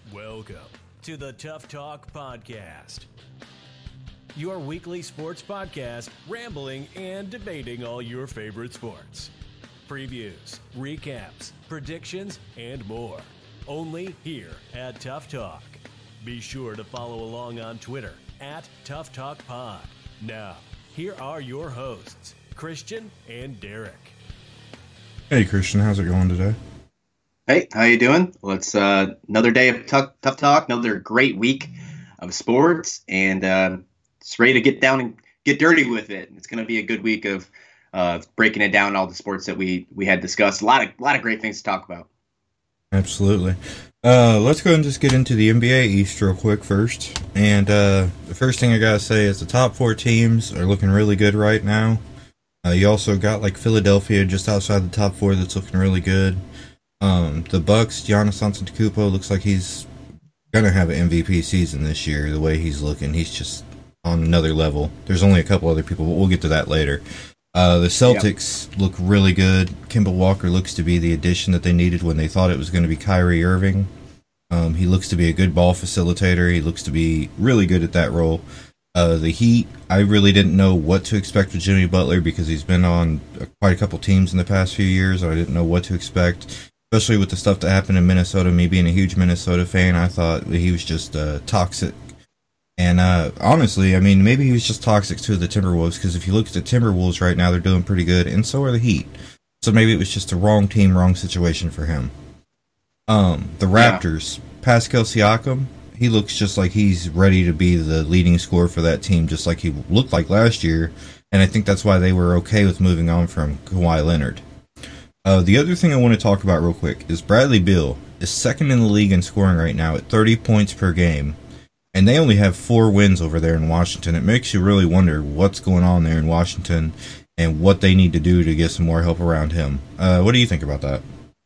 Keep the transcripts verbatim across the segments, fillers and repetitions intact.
Welcome to the Tough Talk Podcast, your weekly sports podcast rambling and debating all your favorite sports. Previews, recaps, predictions, and more. Only here at Tough Talk. Be sure to follow along on Twitter at Tough Talk Pod. Now, here are your hosts, Christian and Derek. Hey Christian, how's it going today? Hey, how you doing? Well, it's uh, another day of tough, tough talk, another great week of sports, and uh, just ready to get down and get dirty with it. It's going to be a good week of uh, breaking it down, all the sports that we we had discussed. A lot of a lot of great things to talk about. Absolutely. Uh, let's go and just get into the N B A East real quick first. And uh, the first thing I gotta say is the top four teams are looking really good right now. Uh, you also got like Philadelphia just outside the top four that's looking really good. Um, the Bucks, Giannis Antetokounmpo looks like he's gonna have an M V P season this year. The way he's looking, he's just on another level. There's only a couple other people, but we'll get to that later. Uh, the Celtics yep. look really good. Kemba Walker looks to be the addition that they needed when they thought it was going to be Kyrie Irving. Um, he looks to be a good ball facilitator. He looks to be really good at that role. Uh, the Heat, I really didn't know what to expect with Jimmy Butler because he's been on quite a couple teams in the past few years. I didn't know what to expect. Especially with the stuff that happened in Minnesota, me being a huge Minnesota fan, I thought he was just uh, toxic. And uh, honestly, I mean, maybe he was just toxic to the Timberwolves, because if you look at the Timberwolves right now, they're doing pretty good, and so are the Heat. So maybe it was just the wrong team, wrong situation for him. Um, the Raptors, yeah. Pascal Siakam, he looks just like he's ready to be the leading scorer for that team, just like he looked like last year, and I think that's why they were okay with moving on from Kawhi Leonard. Uh, the other thing I want to talk about real quick is Bradley Beal is second in the league in scoring right now at thirty points per game, and they only have four wins over there in Washington. It makes you really wonder what's going on there in Washington and what they need to do to get some more help around him. Uh, what do you think about that?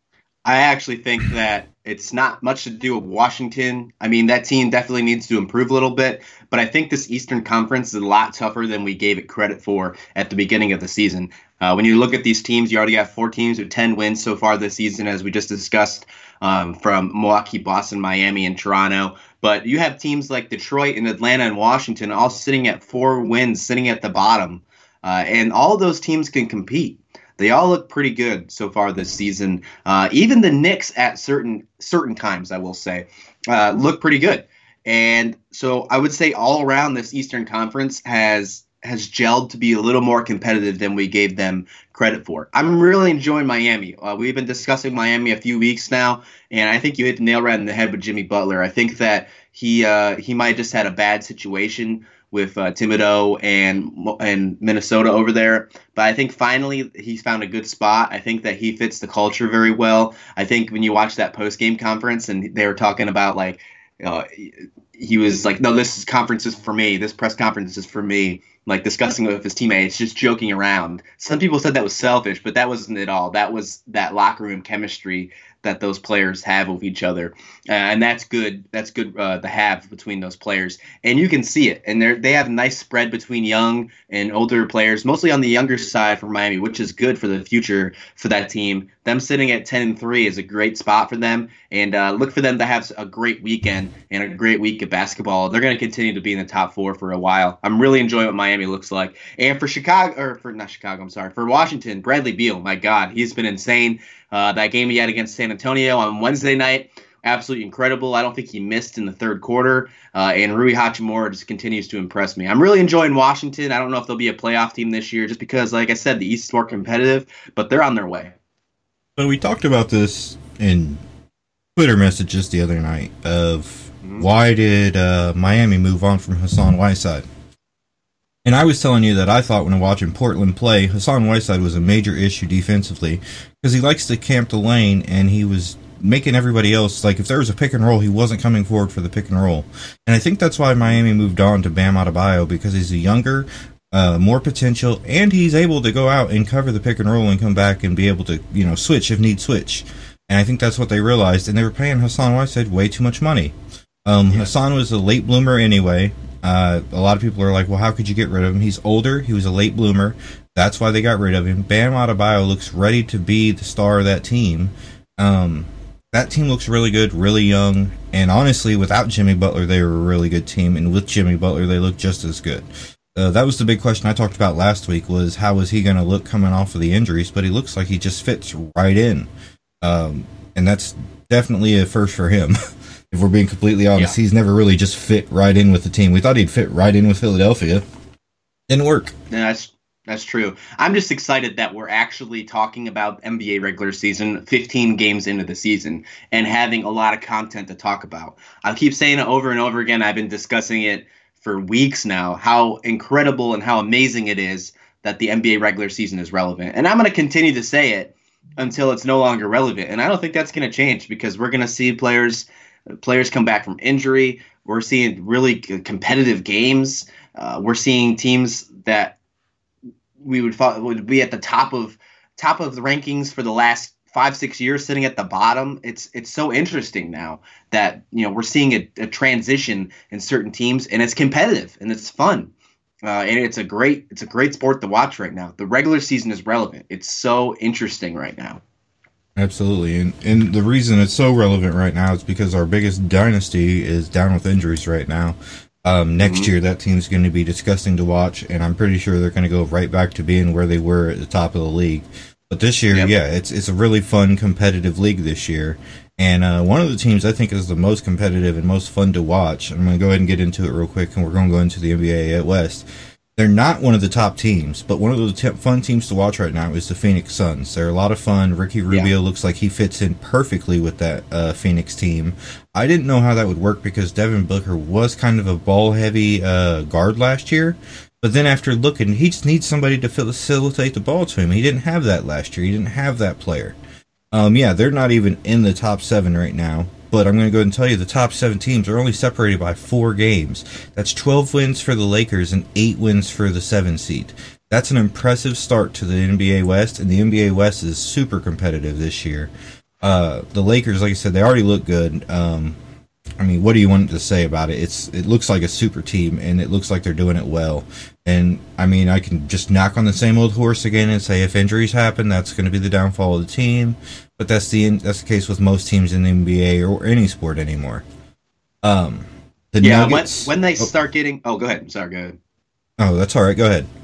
I actually think that it's not much to do with Washington. I mean, that team definitely needs to improve a little bit, but I think this Eastern Conference is a lot tougher than we gave it credit for at the beginning of the season. Uh, when you look at these teams, you already have four teams with ten wins so far this season, as we just discussed, um, from Milwaukee, Boston, Miami, and Toronto. But you have teams like Detroit and Atlanta and Washington all sitting at four wins, sitting at the bottom. Uh, and all of those teams can compete. They all look pretty good so far this season. Uh, even the Knicks at certain certain times, I will say, uh, look pretty good. And so I would say all around this Eastern Conference has has gelled to be a little more competitive than we gave them credit for. I'm really enjoying Miami. Uh, we've been discussing Miami a few weeks now, and I think you hit the nail right in the head with Jimmy Butler. I think that he uh, he might have just had a bad situation with uh, Thibodeau and and Minnesota over there. But I think finally he's found a good spot. I think that he fits the culture very well. I think when you watch that post-game conference and they were talking about, like, uh, he was like, no, this is conference is for me. This press conference is for me. Like, discussing with his teammates, just joking around. Some people said that was selfish, but that wasn't at all. That was that locker room chemistry that those players have with each other, uh, and that's good. That's good uh, to have between those players, and you can see it. And they they have a nice spread between young and older players, mostly on the younger side for Miami, which is good for the future for that team. Them sitting at ten and three is a great spot for them, and uh, look for them to have a great weekend and a great week of basketball. They're going to continue to be in the top four for a while. I'm really enjoying what Miami looks like, and for Chicago, or for not Chicago, I'm sorry, for Washington, Bradley Beal. My God, he's been insane. Uh, that game he had against San Antonio on Wednesday night, absolutely incredible. I don't think he missed in the third quarter. Uh, and Rui Hachimura just continues to impress me. I'm really enjoying Washington. I don't know if they'll be a playoff team this year just because, like I said, the East is more competitive, but they're on their way. So we talked about this in Twitter messages the other night of mm-hmm. why did uh, Miami move on from Hassan Whiteside? And I was telling you that I thought when watching Portland play, Hassan Whiteside was a major issue defensively because he likes to camp the lane, and he was making everybody else, like, if there was a pick and roll, he wasn't coming forward for the pick and roll. And I think that's why Miami moved on to Bam Adebayo, because he's a younger, uh, more potential, and he's able to go out and cover the pick and roll and come back and be able to, you know, switch if need switch. And I think that's what they realized, and they were paying Hassan Whiteside way too much money. Um, yeah. Hassan was a late bloomer anyway. Uh, a lot of people are like, well, how could you get rid of him? He's older. He was a late bloomer. That's why they got rid of him. Bam Adebayo looks ready to be the star of that team. Um, that team looks really good, really young, and honestly, without Jimmy Butler, they were a really good team, and with Jimmy Butler, they look just as good. Uh, that was the big question I talked about last week, was how is he going to look coming off of the injuries, but he looks like he just fits right in. Um, and that's definitely a first for him. If we're being completely honest, yeah. He's never really just fit right in with the team. We thought he'd fit right in with Philadelphia. Didn't work. Yeah, that's that's true. I'm just excited that we're actually talking about N B A regular season fifteen games into the season and having a lot of content to talk about. I keep saying it over and over again. I've been discussing it for weeks now, how incredible and how amazing it is that the N B A regular season is relevant. And I'm going to continue to say it until it's no longer relevant. And I don't think that's going to change, because we're going to see players players come back from injury. We're seeing really competitive games. Uh, we're seeing teams that we would thought would be at the top of top of the rankings for the last five, six years sitting at the bottom. It's it's so interesting now that, you know, we're seeing a, a transition in certain teams, and it's competitive and it's fun. Uh, and it's a great it's a great sport to watch right now. The regular season is relevant. It's so interesting right now. Absolutely. And and the reason it's so relevant right now is because our biggest dynasty is down with injuries right now. Um, next mm-hmm. year, that team's going to be disgusting to watch, and I'm pretty sure they're going to go right back to being where they were at the top of the league. But this year, yep. yeah, it's it's a really fun, competitive league this year. And uh, one of the teams I think is the most competitive and most fun to watch, I'm going to go ahead and get into it real quick, and we're going to go into the N B A at West. They're not one of the top teams, but one of the te- fun teams to watch right now is the Phoenix Suns. They're a lot of fun. Ricky Rubio yeah. looks like he fits in perfectly with that uh, Phoenix team. I didn't know how that would work because Devin Booker was kind of a ball-heavy uh, guard last year. But then after looking, he just needs somebody to facilitate the ball to him. He didn't have that last year. He didn't have that player. Um, yeah, they're not even in the top seven right now. But I'm going to go ahead and tell you the top seven teams are only separated by four games. That's twelve wins for the Lakers and eight wins for the seven seed. That's an impressive start to the N B A West, and the N B A West is super competitive this year. Uh, the Lakers, like I said, they already look good. Um, I mean, what do you want to say about it? It's it looks like a super team, and it looks like they're doing it well. And I mean, I can just knock on the same old horse again and say if injuries happen, that's going to be the downfall of the team. But that's the that's the case with most teams in the N B A or any sport anymore. Um, the yeah, Nuggets, when, when they oh, start getting, oh, go ahead. I'm sorry, go ahead. Oh, that's all right. Go ahead.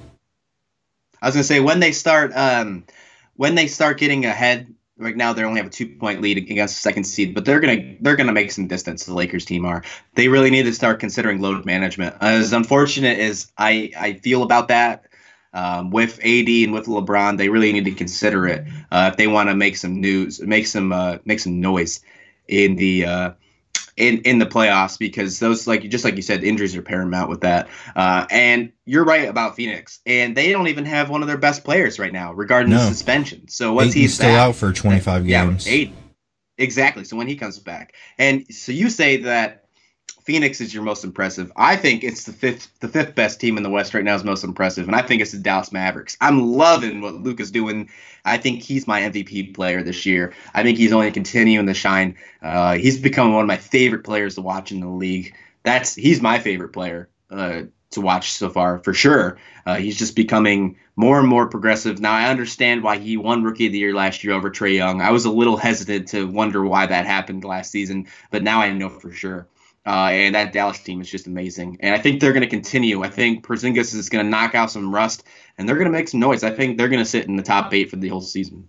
I was going to say when they start, um, when they start getting ahead. Right now, they only have a two-point lead against the second seed, but they're gonna they're gonna make some distance. The Lakers team are. They really need to start considering load management. As unfortunate as I, I feel about that, um, with A D and with LeBron, they really need to consider it uh, if they want to make some news, make some uh, make some noise in the uh, in in the playoffs. Because those, like just like you said, injuries are paramount with that. Uh, and you're right about Phoenix, and they don't even have one of their best players right now regarding no. the suspension. So once he's still back, out for twenty-five games, yeah, eight exactly. So when he comes back, and so you say that Phoenix is your most impressive. I think it's the fifth the fifth best team in the West right now is most impressive, and I think it's the Dallas Mavericks. I'm loving what Luke is doing. I think he's my M V P player this year. I think he's only continuing to shine. Uh, he's become one of my favorite players to watch in the league. That's he's my favorite player uh, to watch so far for sure. Uh, he's just becoming more and more progressive. Now I understand why he won Rookie of the Year last year over Trae Young. I was a little hesitant to wonder why that happened last season, but now I know for sure. Uh, and that Dallas team is just amazing. And I think they're going to continue. I think Porzingis is going to knock out some rust, and they're going to make some noise. I think they're going to sit in the top eight for the whole season.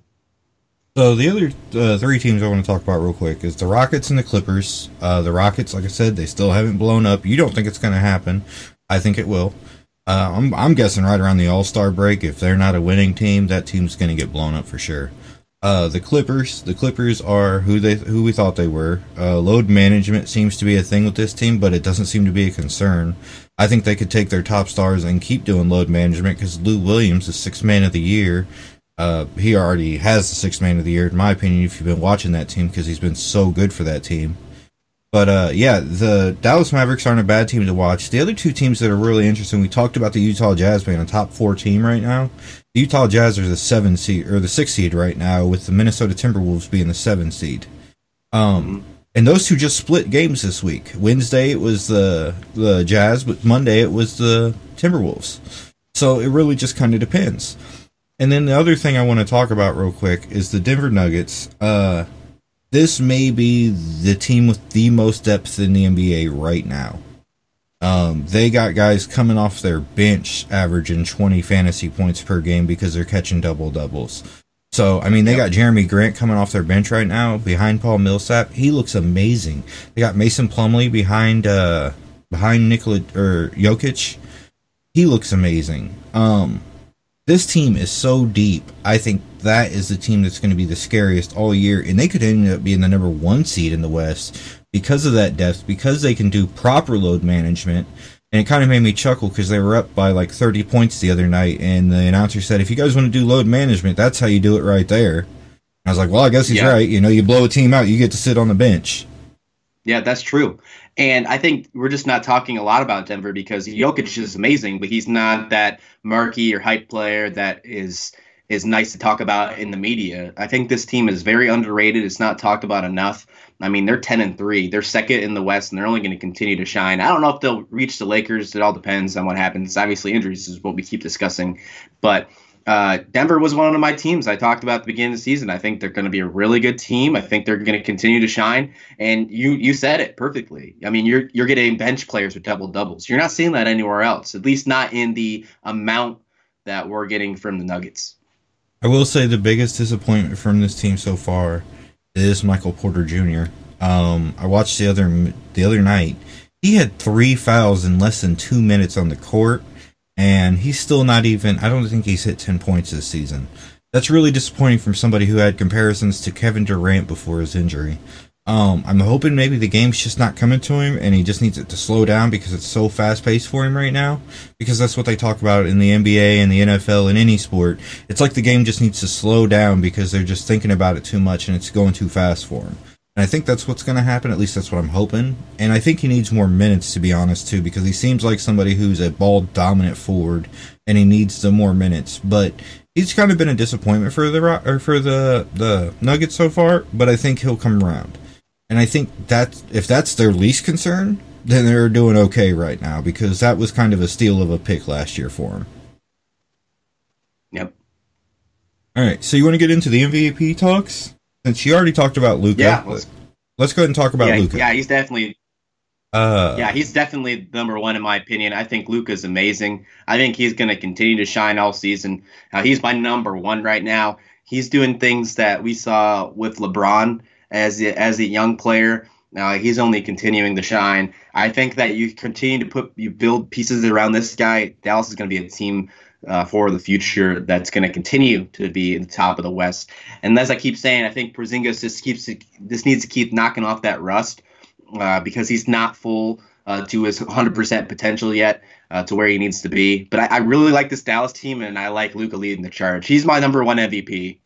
So the other uh, three teams I want to talk about real quick is the Rockets and the Clippers. Uh, the Rockets, like I said, they still haven't blown up. You don't think it's going to happen. I think it will. Uh, I'm, I'm guessing right around the All-Star break, if they're not a winning team, that team's going to get blown up for sure. Uh, the Clippers, the Clippers are who they who we thought they were. Uh, load management seems to be a thing with this team, but it doesn't seem to be a concern. I think they could take their top stars and keep doing load management because Lou Williams is sixth man of the year. Uh, he already has the sixth man of the year, in my opinion, if you've been watching that team, because he's been so good for that team. But, uh, yeah, the Dallas Mavericks aren't a bad team to watch. The other two teams that are really interesting, we talked about the Utah Jazz being a top four team right now. The Utah Jazz are the seven seed, or the six seed right now, with the Minnesota Timberwolves being the seven seed. Um, and those two just split games this week. Wednesday it was the, the Jazz, but Monday it was the Timberwolves. So it really just kind of depends. And then the other thing I want to talk about real quick is the Denver Nuggets. Uh, this may be the team with the most depth in the N B A right now. Um, they got guys coming off their bench averaging twenty fantasy points per game because they're catching double doubles. So, I mean, they yep. got Jeremy Grant coming off their bench right now behind Paul Millsap. He looks amazing. They got Mason Plumlee behind uh, behind Nikola or Jokic. He looks amazing. Um, this team is so deep. I think that is the team that's going to be the scariest all year, and they could end up being the number one seed in the West because of that depth, because they can do proper load management. And it kind of made me chuckle because they were up by like thirty points the other night, and the announcer said, if you guys want to do load management, that's how you do it right there. And I was like, well, I guess he's yeah. right. You know, you blow a team out, you get to sit on the bench. Yeah, that's true. And I think we're just not talking a lot about Denver because Jokic is amazing, but he's not that marquee or hype player that is is nice to talk about in the media. I think this team is very underrated. It's not talked about enough. I mean, they're ten and three. They're second in the West, and they're only going to continue to shine. I don't know if they'll reach the Lakers. It all depends on what happens. Obviously, injuries is what we keep discussing. But uh, Denver was one of my teams I talked about at the beginning of the season. I think they're going to be a really good team. I think they're going to continue to shine. And you you said it perfectly. I mean, you're you're getting bench players with double doubles. You're not seeing that anywhere else, at least not in the amount that we're getting from the Nuggets. I will say the biggest disappointment from this team so far is Michael Porter Junior Um, I watched the other the other night. He had three fouls in less than two minutes on the court, and he's still not even. I don't think he's hit ten points this season. That's really disappointing from somebody who had comparisons to Kevin Durant before his injury. Um, I'm hoping maybe the game's just not coming to him, and he just needs it to slow down because it's so fast paced for him right now. Because that's what they talk about in the N B A and the N F L and any sport. It's like the game just needs to slow down because they're just thinking about it too much and it's going too fast for him. And I think that's what's going to happen. At least that's what I'm hoping. And I think he needs more minutes, to be honest, too, because he seems like somebody who's a ball-dominant forward, and he needs the more minutes. But he's kind of been a disappointment for the or for the the Nuggets so far. But I think he'll come around. And I think that if that's their least concern, then they're doing okay right now, because that was kind of a steal of a pick last year for him. Yep. All right, so you want to get into the M V P talks? Since you already talked about Luka, yeah, let's, let's go ahead and talk about yeah, Luka. Yeah, he's definitely. Uh, yeah, he's definitely number one in my opinion. I think Luka's amazing. I think he's going to continue to shine all season. Uh, he's my number one right now. He's doing things that we saw with LeBron as a, as a young player. Uh, he's only continuing to shine. I think that you continue to put you build pieces around this guy. Dallas is going to be a team Uh, for the future that's going to continue to be in the top of the West. And as I keep saying, I think Porzingis just keeps this needs to keep knocking off that rust uh, because he's not full uh, to his one hundred percent potential yet uh, to where he needs to be. But I, I really like this Dallas team, and I like Luka leading the charge. He's my number one M V P.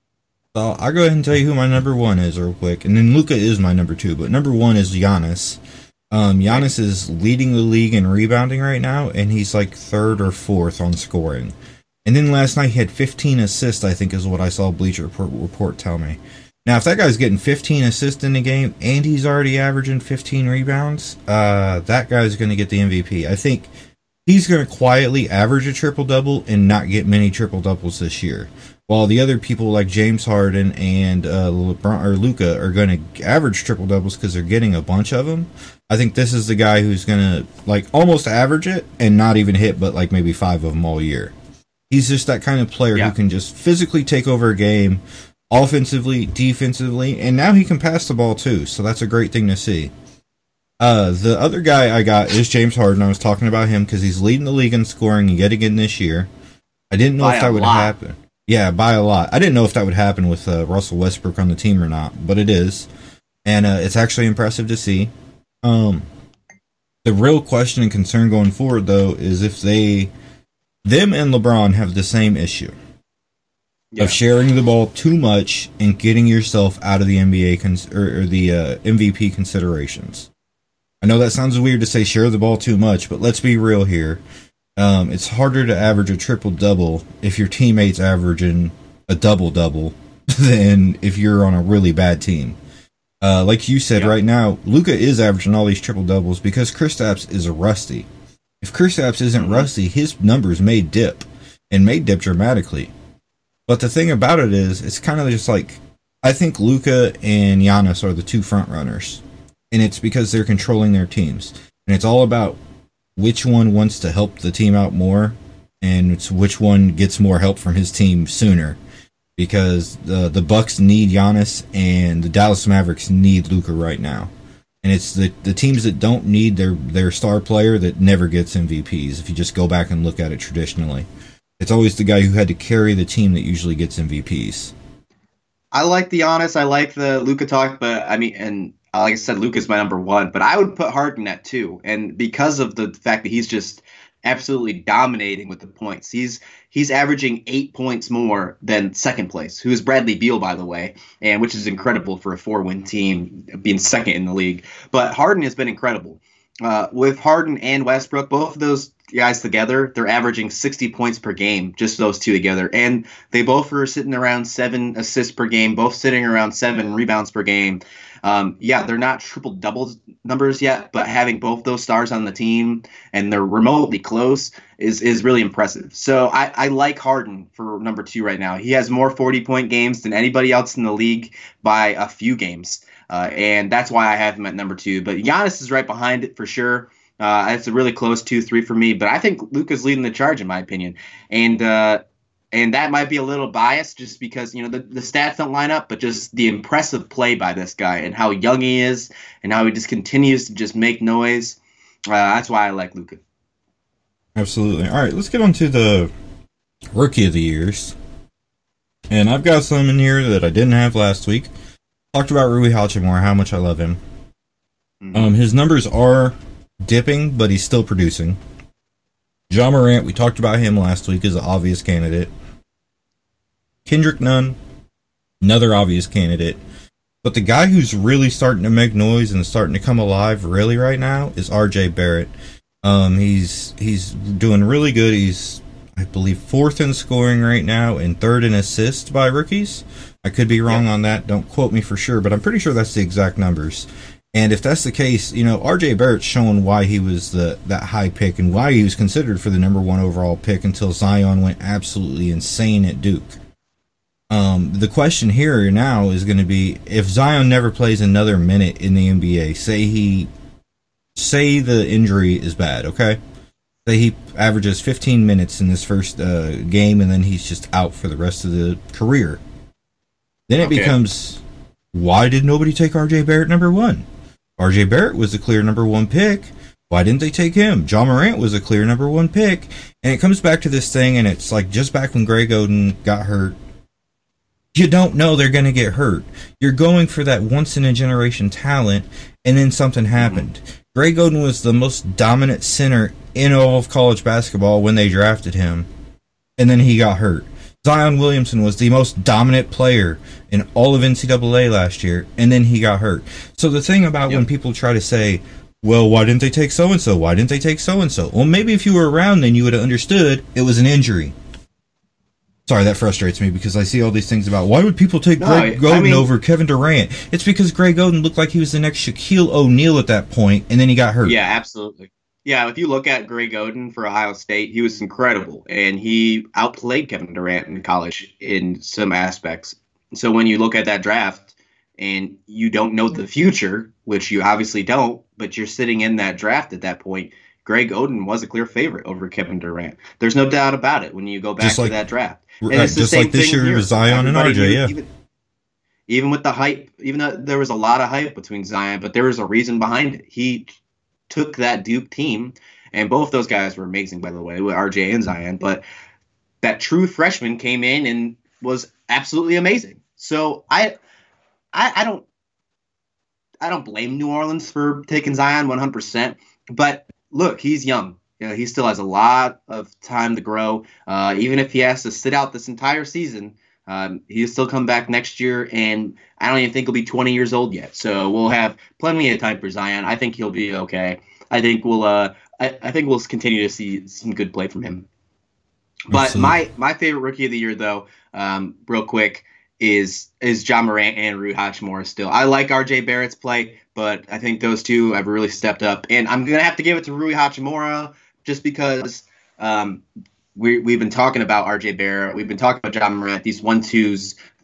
So I'll go ahead and tell you who my number one is real quick. And then Luka is my number two, but number one is Giannis. Um, Giannis is leading the league in rebounding right now, and he's like third or fourth on scoring. And then last night he had fifteen assists, I think is what I saw Bleacher Report, report tell me. Now, if that guy's getting fifteen assists in the game, and he's already averaging fifteen rebounds, uh, that guy's going to get the M V P. I think he's going to quietly average a triple-double and not get many triple-doubles this year. While the other people like James Harden and uh, LeBron or Luka are going to average triple doubles because they're getting a bunch of them, I think this is the guy who's going to like almost average it and not even hit, but like maybe five of them all year. He's just that kind of player yeah. who can just physically take over a game, offensively, defensively, and now he can pass the ball too. So that's a great thing to see. Uh, the other guy I got is James Harden. I was talking about him because he's leading the league in scoring yet again this year. I didn't know By if that would lot. happen. Yeah, by a lot. I didn't know if that would happen with uh, Russell Westbrook on the team or not, but it is. And uh, it's actually impressive to see. Um, the real question and concern going forward, though, is if they, them and LeBron have the same issue yeah. of sharing the ball too much and getting yourself out of the N B A cons- or, or the uh, M V P considerations. I know that sounds weird to say share the ball too much, but let's be real here. Um, it's harder to average a triple-double if your teammate's averaging a double-double than if you're on a really bad team. Uh, like you said, yeah. right now, Luka is averaging all these triple-doubles because Kristaps is rusty. If Kristaps isn't mm-hmm. rusty, his numbers may dip, and may dip dramatically. But the thing about it is, it's kind of just like, I think Luka and Giannis are the two front runners, and it's because they're controlling their teams, and it's all about which one wants to help the team out more, and it's which one gets more help from his team sooner. Because the the Bucks need Giannis, and the Dallas Mavericks need Luka right now. And it's the, the teams that don't need their, their star player that never gets M V Ps, if you just go back and look at it traditionally. It's always the guy who had to carry the team that usually gets M V Ps. I like the Giannis, I like the Luka talk, but I mean, and like I said, Luka's my number one, but I would put Harden at two. And because of the fact that he's just absolutely dominating with the points. He's he's averaging eight points more than second place, who is Bradley Beal, by the way, and which is incredible for a four-win team being second in the league. But Harden has been incredible. Uh, with Harden and Westbrook, both of those guys together, they're averaging sixty points per game, just those two together. And they both are sitting around seven assists per game, both sitting around seven rebounds per game. Um, yeah, they're not triple-double numbers yet, but having both those stars on the team and they're remotely close is is really impressive. So I, I like Harden for number two right now. He has more forty-point games than anybody else in the league by a few games, uh, and that's why I have him at number two. But Giannis is right behind it for sure. Uh, it's a really close two three for me, but I think Luka's leading the charge in my opinion. And uh, and that might be a little biased just because, you know, the, the stats don't line up, but just the impressive play by this guy and how young he is and how he just continues to just make noise. Uh, that's why I like Luka. Absolutely. All right, let's get on to the Rookie of the Years. And I've got some in here that I didn't have last week. Talked about Rui Hachimura, how much I love him. Mm-hmm. Um, his numbers are dipping, but he's still producing. Ja Morant, we talked about him last week, is an obvious candidate. Kendrick Nunn, another obvious candidate. But the guy who's really starting to make noise and starting to come alive really right now is R J Barrett. Um, he's he's doing really good. He's, I believe, fourth in scoring right now and third in assists by rookies. I could be wrong yeah. on that. Don't quote me for sure, but I'm pretty sure that's the exact numbers. And if that's the case, you know, R J Barrett's showing why he was the that high pick and why he was considered for the number one overall pick until Zion went absolutely insane at Duke. Um, the question here now is going to be, if Zion never plays another minute in the N B A, say he, say the injury is bad, okay? Say he averages fifteen minutes in this first uh, game and then he's just out for the rest of the career. Then it okay. becomes, why did nobody take R J Barrett number one? R J Barrett was the clear number one pick. Why didn't they take him? Ja Morant was a clear number one pick. And it comes back to this thing, and it's like just back when Greg Oden got hurt, you don't know they're going to get hurt. You're going for that once-in-a-generation talent, and then something happened. Mm-hmm. Greg Oden was the most dominant center in all of college basketball when they drafted him, and then he got hurt. Zion Williamson was the most dominant player in all of N C double A last year, and then he got hurt. So the thing about yep. when people try to say, well, why didn't they take so-and-so? Why didn't they take so-and-so? Well, maybe if you were around then you would have understood it was an injury. Sorry, that frustrates me because I see all these things about why would people take no, Greg Oden I mean, over Kevin Durant? It's because Greg Oden looked like he was the next Shaquille O'Neal at that point, and then he got hurt. Yeah, absolutely. Yeah, if you look at Greg Oden for Ohio State, he was incredible, and he outplayed Kevin Durant in college in some aspects. So when you look at that draft and you don't know the future, which you obviously don't, but you're sitting in that draft at that point, Greg Oden was a clear favorite over Kevin Durant. There's no doubt about it when you go back like, to that draft. And right, it's the just same like this year with Zion and R J, yeah. Even, even with the hype, even though there was a lot of hype between Zion, but there was a reason behind it. He took that Duke team, and both those guys were amazing, by the way, with R J and Zion, but that true freshman came in and was absolutely amazing. So I, I, I don't, I don't blame New Orleans for taking Zion one hundred percent, but look, he's young. You know, he still has a lot of time to grow. Uh, even if he has to sit out this entire season, um, he'll still come back next year, and I don't even think he'll be twenty years old yet. So we'll have plenty of time for Zion. I think he'll be okay. I think we'll, uh, I, I think we'll continue to see some good play from him. But Absolutely. my my favorite rookie of the year, though, um, real quick, is is Ja Morant and Rui Hachimura still. I like R J Barrett's play, but I think those two have really stepped up. And I'm going to have to give it to Rui Hachimura just because um, we, we've been talking about R J Barrett. We've been talking about Ja Morant, these one-twos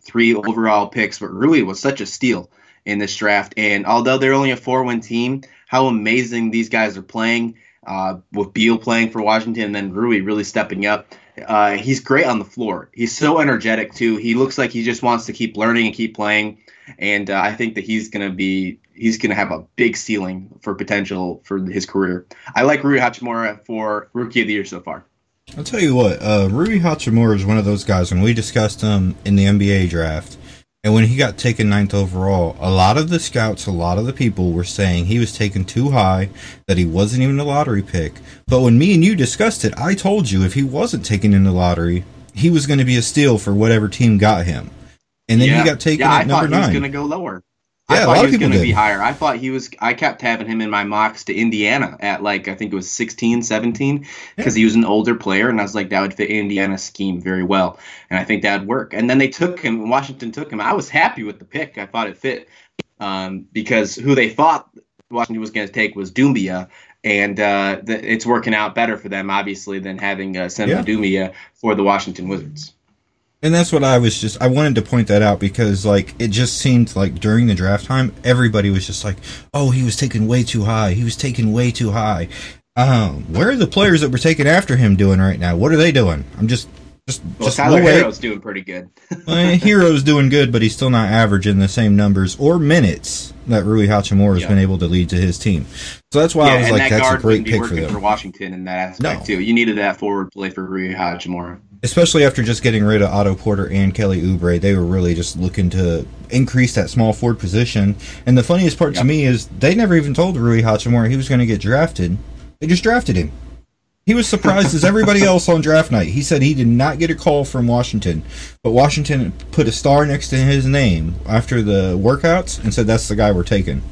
three overall picks, but Rui was such a steal in this draft. And although they're only a four-win team, how amazing these guys are playing, uh, with Beal playing for Washington and then Rui really stepping up. Uh, he's great on the floor. He's so energetic, too. He looks like he just wants to keep learning and keep playing. And uh, I think that he's going to be he's going to have a big ceiling for potential for his career. I like Rui Hachimura for Rookie of the Year so far. I'll tell you what, uh, Rui Hachimura is one of those guys, when we discussed him in the N B A draft, and when he got taken ninth overall, a lot of the scouts, a lot of the people were saying he was taken too high, that he wasn't even a lottery pick. But when me and you discussed it, I told you if he wasn't taken in the lottery, he was going to be a steal for whatever team got him. And then yeah. he got taken yeah, at number nine. I thought he was going to go lower. Yeah, I a thought lot he of was people going to did. be higher. I thought he was. I kept having him in my mocks to Indiana at like I think it was sixteen, seventeen because yeah. he was an older player, and I was like that would fit Indiana's scheme very well, and I think that'd work. And then they took him. Washington took him. I was happy with the pick. I thought it fit um, because who they thought Washington was going to take was Doumbia, and uh, th- it's working out better for them obviously than having uh, Semi yeah. Doumbia for the Washington Wizards. And that's what I was just, I wanted to point that out because, like, it just seemed like during the draft time, everybody was just like, oh, he was taken way too high. He was taken way too high. Um, where are the players that were taken after him doing right now? What are they doing? I'm just, just, well, just Tyler we'll Hero's doing pretty good. well, Hero's doing good, but he's still not averaging the same numbers or minutes that Rui Hachimura has yeah. been able to lead to his team. So that's why yeah, I was and like, that that's a guard great be pick for working them. for Washington in that aspect, No. too. You needed that forward play for Rui Hachimura. Especially after just getting rid of Otto Porter and Kelly Oubre, they were really just looking to increase that small forward position. And the funniest part yep. to me is they never even told Rui Hachimura he was going to get drafted. They just drafted him. He was surprised as everybody else on draft night. He said he did not get a call from Washington, but Washington put a star next to his name after the workouts and said that's the guy we're taking.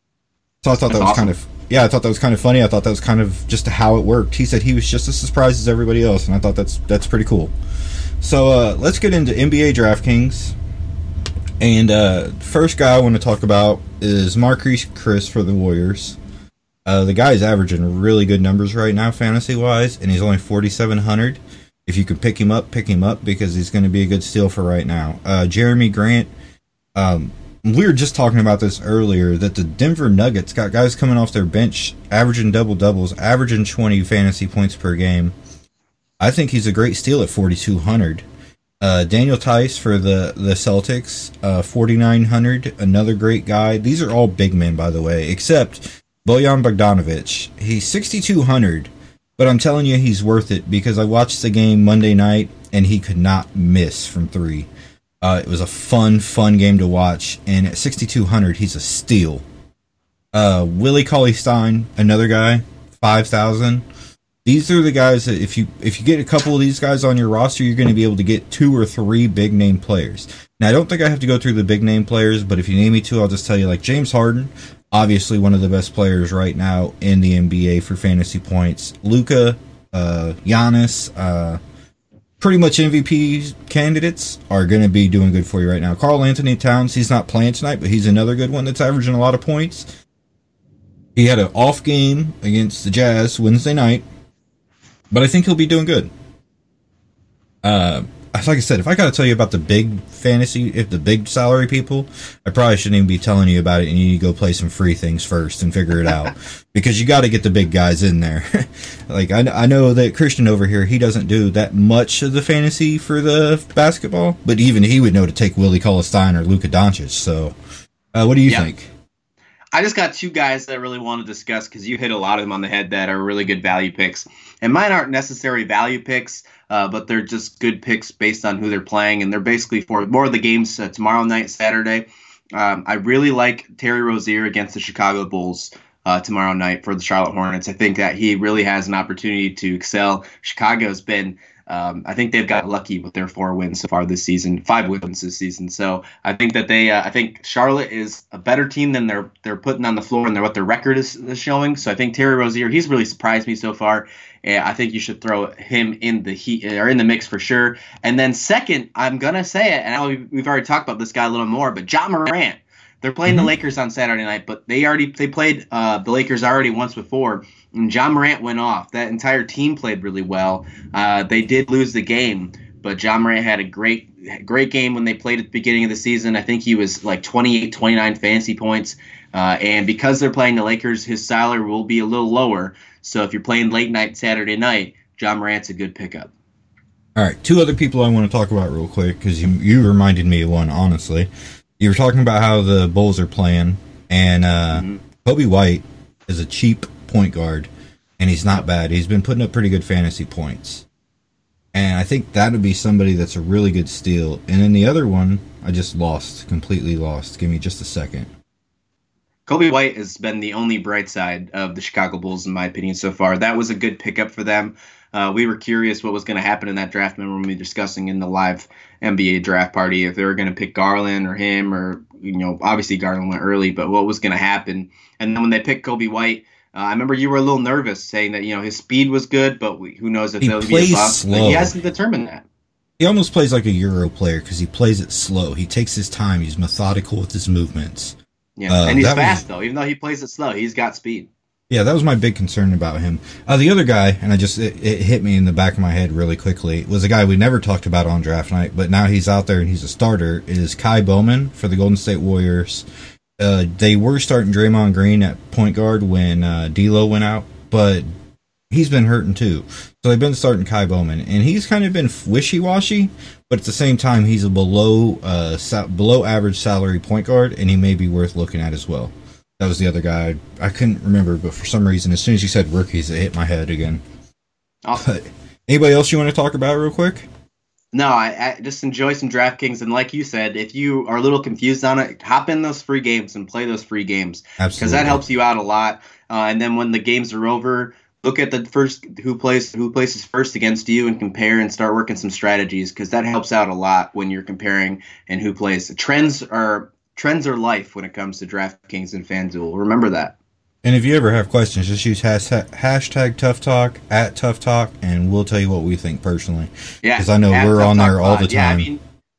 So I thought that's that was awesome. kind of yeah, I thought that was kind of funny. I thought that was kind of just how it worked. He said he was just as surprised as everybody else, and I thought that's that's pretty cool. So uh, let's get into N B A DraftKings. And uh, first guy I want to talk about is Marquise Chris for the Warriors. Uh, the guy's averaging really good numbers right now, fantasy-wise, and he's only forty-seven hundred. If you can pick him up, pick him up, because he's going to be a good steal for right now. Uh, Jeremy Grant, um, we were just talking about this earlier, that the Denver Nuggets got guys coming off their bench, averaging double-doubles, averaging twenty fantasy points per game. I think he's a great steal at forty-two hundred. Uh, Daniel Tice for the, the Celtics, uh, forty-nine hundred, another great guy. These are all big men, by the way, except Bojan Bogdanovic. He's sixty-two hundred, but I'm telling you he's worth it because I watched the game Monday night, and he could not miss from three. Uh, it was a fun, fun game to watch, and at sixty-two hundred, he's a steal. Uh, Willie Cauley-Stein, another guy, five thousand. These are the guys that if you if you get a couple of these guys on your roster, you're going to be able to get two or three big name players. Now, I don't think I have to go through the big name players, but if you name me two, I'll just tell you, like James Harden, obviously one of the best players right now in the N B A for fantasy points. Luka, uh, Giannis, uh, pretty much M V P candidates are going to be doing good for you right now. Karl Anthony Towns, he's not playing tonight, but he's another good one that's averaging a lot of points. He had an off game against the Jazz Wednesday night, but I think he'll be doing good. Uh, like I said, if I got to tell you about the big fantasy, if the big salary people, I probably shouldn't even be telling you about it, and you need to go play some free things first and figure it out. Because you got to get the big guys in there. Like, I, I know that Christian over here, he doesn't do that much of the fantasy for the basketball, but even he would know to take Willie Cauley-Stein or Luka Doncic. So, uh, what do you yeah. think? I just got two guys that I really want to discuss because you hit a lot of them on the head that are really good value picks. And mine aren't necessarily value picks, uh, but they're just good picks based on who they're playing. And they're basically for more of the games uh, tomorrow night, Saturday. Um, I really like Terry Rozier against the Chicago Bulls uh, tomorrow night for the Charlotte Hornets. I think that he really has an opportunity to excel. Chicago's been Um, I think they've got lucky with their four wins so far this season, five wins this season. So I think that they, uh, I think Charlotte is a better team than they're they're putting on the floor and they're, what their record is, is showing. So I think Terry Rozier, he's really surprised me so far. And I think you should throw him in the heat or in the mix for sure. And then second, I'm gonna say it, and I know we've already talked about this guy a little more, but Ja Morant. They're playing mm-hmm. the Lakers on Saturday night, but they already they played uh, the Lakers already once before, and Ja Morant went off. That entire team played really well. Uh, they did lose the game, but Ja Morant had a great great game when they played at the beginning of the season. I think he was like twenty-eight, twenty-nine fantasy points. Uh, and because they're playing the Lakers, his salary will be a little lower. So if you're playing late night Saturday night, Ja Morant's a good pickup. All right, two other people I want to talk about real quick because you, you reminded me of one, honestly. You were talking about how the Bulls are playing, and uh, mm-hmm. Coby White is a cheap point guard, and he's not bad. He's been putting up pretty good fantasy points. And I think that would be somebody that's a really good steal. And then the other one, I just lost, completely lost. Give me just a second. Coby White has been the only bright side of the Chicago Bulls, in my opinion, so far. That was a good pickup for them. Uh, we were curious what was going to happen in that draft. Remember when we were discussing in the live N B A draft party if they were going to pick Garland or him, or, you know, obviously Garland went early, but what was going to happen. And then when they picked Coby White, uh, I remember you were a little nervous saying that, you know, his speed was good, but we, who knows if he they'll be a bust. Slow. But he hasn't determined that. He almost plays like a Euro player because he plays it slow. He takes his time. He's methodical with his movements. Yeah, uh, and he's fast, was, though. Even though he plays it slow, he's got speed. Yeah, that was my big concern about him. Uh, the other guy, and I just it, it hit me in the back of my head really quickly, was a guy we never talked about on draft night, but now he's out there and he's a starter, is Kai Bowman for the Golden State Warriors. Uh, they were starting Draymond Green at point guard when uh, D'Lo went out, but he's been hurting too. So they've been starting Kai Bowman, and he's kind of been wishy-washy, but at the same time, he's a below uh, sa- below average salary point guard, and he may be worth looking at as well. That was the other guy. I couldn't remember, but for some reason, as soon as you said rookies, it hit my head again. Awesome. But anybody else you want to talk about real quick? No, I, I just enjoy some DraftKings, and like you said, if you are a little confused on it, hop in those free games and play those free games. Absolutely. Because that helps you out a lot. Uh, and then when the games are over, look at the first who plays who places first against you and compare and start working some strategies, because that helps out a lot when you're comparing and who plays. Trends are trends are life when it comes to DraftKings and FanDuel. Remember that. And if you ever have questions, just use hashtag, hashtag Tough Talk at Tough Talk, and we'll tell you what we think personally. Yeah, because I know we're on there all the time. Yeah, I mean,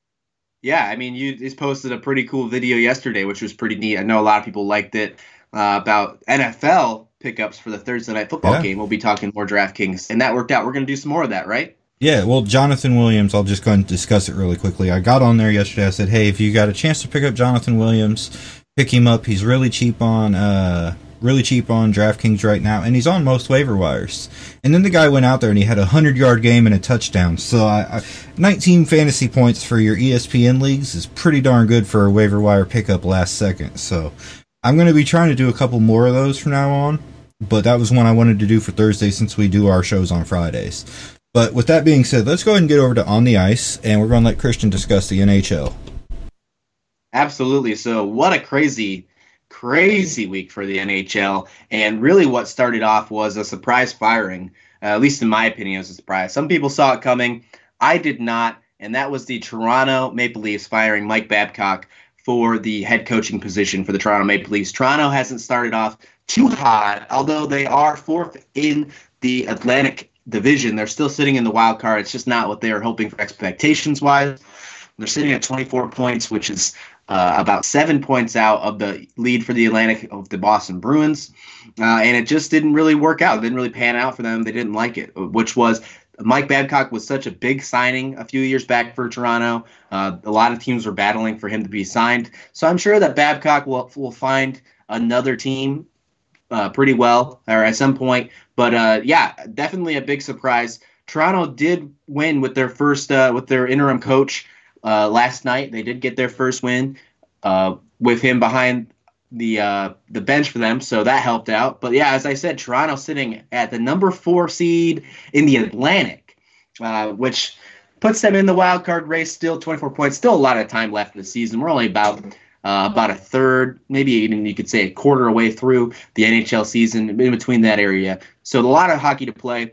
yeah, I mean, you just posted a pretty cool video yesterday, which was pretty neat. I know a lot of people liked it uh, about N F L pickups for the Thursday night football yeah. game. We'll be talking more DraftKings, and that worked out. We're going to do some more of that, right? Yeah, well, Jonathan Williams, I'll just go ahead and discuss it really quickly. I got on there yesterday. I said, hey, if you got a chance to pick up Jonathan Williams, pick him up. He's really cheap on uh, really cheap on DraftKings right now, and he's on most waiver wires. And then the guy went out there, and he had a hundred-yard game and a touchdown. So I, I, nineteen fantasy points for your E S P N leagues is pretty darn good for a waiver wire pickup last second. So I'm going to be trying to do a couple more of those from now on, but that was one I wanted to do for Thursday since we do our shows on Fridays. But with that being said, let's go ahead and get over to On the Ice, and we're going to let Christian discuss the N H L. Absolutely. So what a crazy, crazy week for the N H L. And really what started off was a surprise firing. Uh, at least in my opinion, it was a surprise. Some people saw it coming. I did not. And that was the Toronto Maple Leafs firing Mike Babcock for the head coaching position for the Toronto Maple Leafs. Toronto hasn't started off too hot, although they are fourth in the Atlantic Division. They're still sitting in the wild card. It's just not what they were hoping for expectations wise. They're sitting at twenty-four points, which is uh, about seven points out of the lead for the Atlantic of the Boston Bruins. Uh, and it just didn't really work out. It didn't really pan out for them. They didn't like it, which was Mike Babcock was such a big signing a few years back for Toronto. Uh, a lot of teams were battling for him to be signed. So I'm sure that Babcock will, will find another team uh, pretty well, or at some point. But uh, yeah, definitely a big surprise. Toronto did win with their first, uh, with their interim coach uh, last night. They did get their first win uh, with him behind the uh, the bench for them, so that helped out. But yeah, as I said, Toronto sitting at the number four seed in the Atlantic, uh, which puts them in the wild card race. Still twenty-four points. Still a lot of time left in the season. We're only about uh, about a third, maybe even you could say a quarter away through the N H L season, in between that area. So a lot of hockey to play.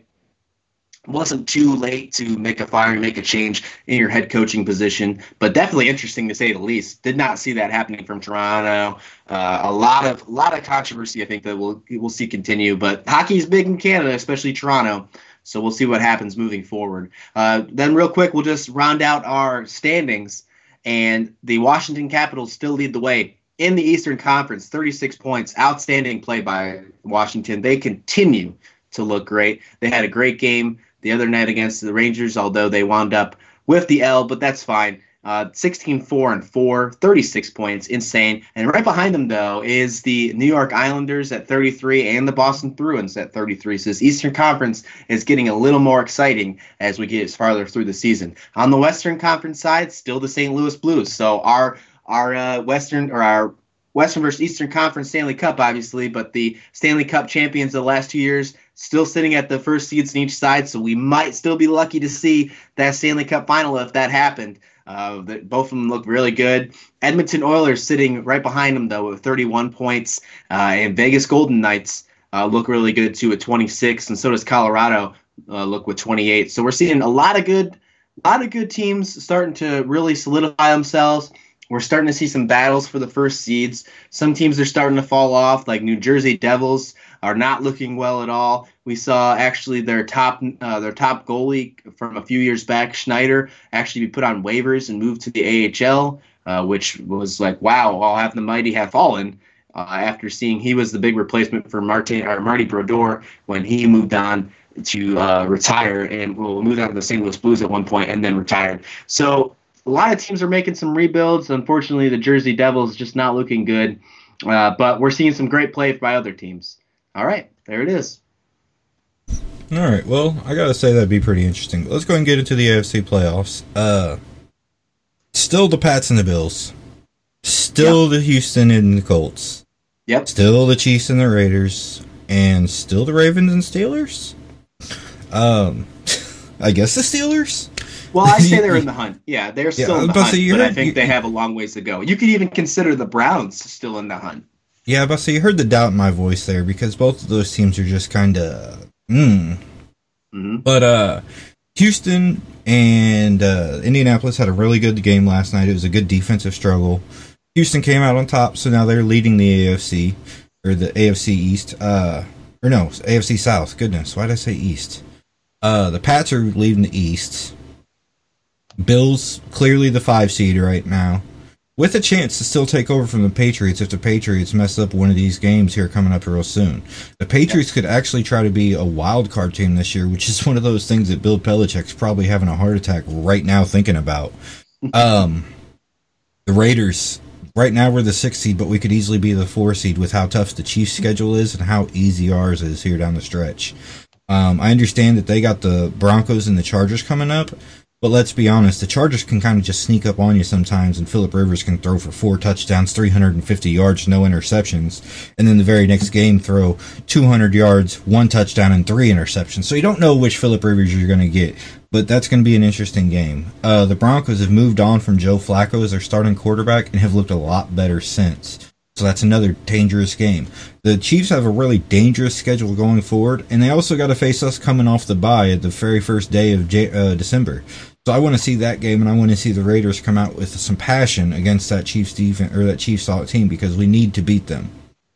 Wasn't too late to make a fire, make a change in your head coaching position, but definitely interesting to say the least. Did not see that happening from Toronto. Uh, a lot of a lot of controversy, I think, that we'll we'll see continue. But hockey is big in Canada, especially Toronto. So we'll see what happens moving forward. Uh, then, real quick, we'll just round out our standings, and the Washington Capitals still lead the way in the Eastern Conference, thirty-six points. Outstanding play by Washington. They continue to look great. They had a great game the other night against the Rangers, although they wound up with the L, but that's fine. Uh, sixteen four and four, thirty-six points, insane. And right behind them, though, is the New York Islanders at thirty-three and the Boston Bruins at thirty-three. So this Eastern Conference is getting a little more exciting as we get farther through the season. On the Western Conference side, still the Saint Louis Blues. So our our uh, Western or our Western versus Eastern Conference Stanley Cup, obviously, but the Stanley Cup champions of the last two years still sitting at the first seeds in each side. So we might still be lucky to see that Stanley Cup final if that happened. Uh, both of them look really good. Edmonton Oilers sitting right behind them, though, with thirty-one points. Uh, and Vegas Golden Knights uh, look really good, too, at twenty-six. And so does Colorado uh, look with twenty-eight. So we're seeing a lot of good a lot of good teams starting to really solidify themselves. We're starting to see some battles for the first seeds. Some teams are starting to fall off, like New Jersey Devils are not looking well at all. We saw actually their top uh, their top goalie from a few years back, Schneider, actually be put on waivers and moved to the A H L, uh, which was like, wow, all have the mighty have fallen. Uh, after seeing he was the big replacement for Martin or Marty Brodeur when he moved on to uh, retire and well, moved on to the Saint Louis Blues at one point and then retired. So a lot of teams are making some rebuilds. Unfortunately, the Jersey Devils just not looking good, uh, but we're seeing some great play by other teams. All right, there it is. All right, well, I gotta say that'd be pretty interesting. Let's go and get into the A F C playoffs. Uh, still the Pats and the Bills. Still yep. the Houston and the Colts. Yep. Still the Chiefs and the Raiders. And still the Ravens and Steelers. Um, I guess the Steelers? Well, I say they're in the hunt. Yeah, they're still yeah, in the hunt, say, but heard, I think you, they have a long ways to go. You could even consider the Browns still in the hunt. Yeah, but so you heard the doubt in my voice there because both of those teams are just kind of, mm. Mm-hmm. But uh, Houston and uh, Indianapolis had a really good game last night. It was a good defensive struggle. Houston came out on top, so now they're leading the A F C or the A F C East. Uh, or no, A F C South. Goodness, why did I say East? Uh, the Pats are leading the East. Bills clearly the five seed right now, with a chance to still take over from the Patriots if the Patriots mess up one of these games here coming up real soon. The Patriots could actually try to be a wild card team this year, which is one of those things that Bill Belichick's probably having a heart attack right now thinking about. Um, the Raiders, right now we're the sixth seed, but we could easily be the four seed with how tough the Chiefs' schedule is and how easy ours is here down the stretch. Um, I understand that they got the Broncos and the Chargers coming up, but let's be honest, the Chargers can kind of just sneak up on you sometimes, and Phillip Rivers can throw for four touchdowns, three hundred fifty yards, no interceptions, and then the very next game throw two hundred yards, one touchdown, and three interceptions. So you don't know which Phillip Rivers you're going to get, but that's going to be an interesting game. Uh, the Broncos have moved on from Joe Flacco as their starting quarterback and have looked a lot better since. So that's another dangerous game. The Chiefs have a really dangerous schedule going forward, and they also got to face us coming off the bye at the very first day of J- uh, December. So I want to see that game, and I want to see the Raiders come out with some passion against that Chiefs defense or that Chiefs team because we need to beat them.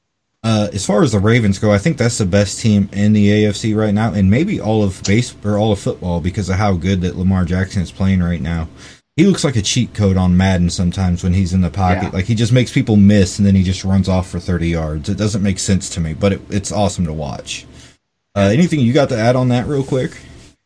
Uh, as far as the Ravens go, I think that's the best team in the A F C right now, and maybe all of base or all of football because of how good that Lamar Jackson is playing right now. He looks like a cheat code on Madden sometimes when he's in the pocket. Yeah. Like he just makes people miss, and then he just runs off for thirty yards. It doesn't make sense to me, but it, it's awesome to watch. Uh, anything you got to add on that real quick?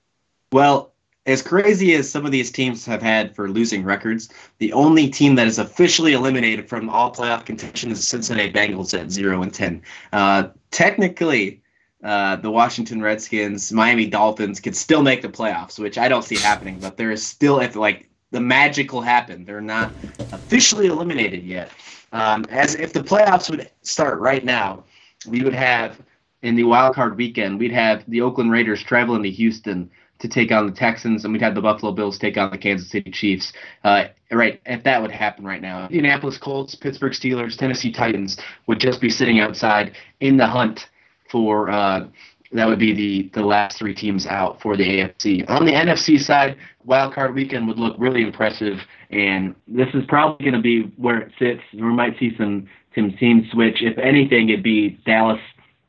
Well, as crazy as some of these teams have had for losing records, the only team that is officially eliminated from all playoff contention is the Cincinnati Bengals at zero and ten. Uh, technically, uh, the Washington Redskins, Miami Dolphins could still make the playoffs, which I don't see happening. But there is still, if like the magic will happen, they're not officially eliminated yet. Um, as if the playoffs would start right now, we would have in the wild card weekend, we'd have the Oakland Raiders traveling to Houston to take on the Texans, and we'd have the Buffalo Bills take on the Kansas City Chiefs. Uh, right, if that would happen right now. Indianapolis Colts, Pittsburgh Steelers, Tennessee Titans would just be sitting outside in the hunt for uh, that would be the, the last three teams out for the A F C. On the N F C side, wild card weekend would look really impressive, and this is probably going to be where it sits. We might see some, some team switch. If anything, it'd be Dallas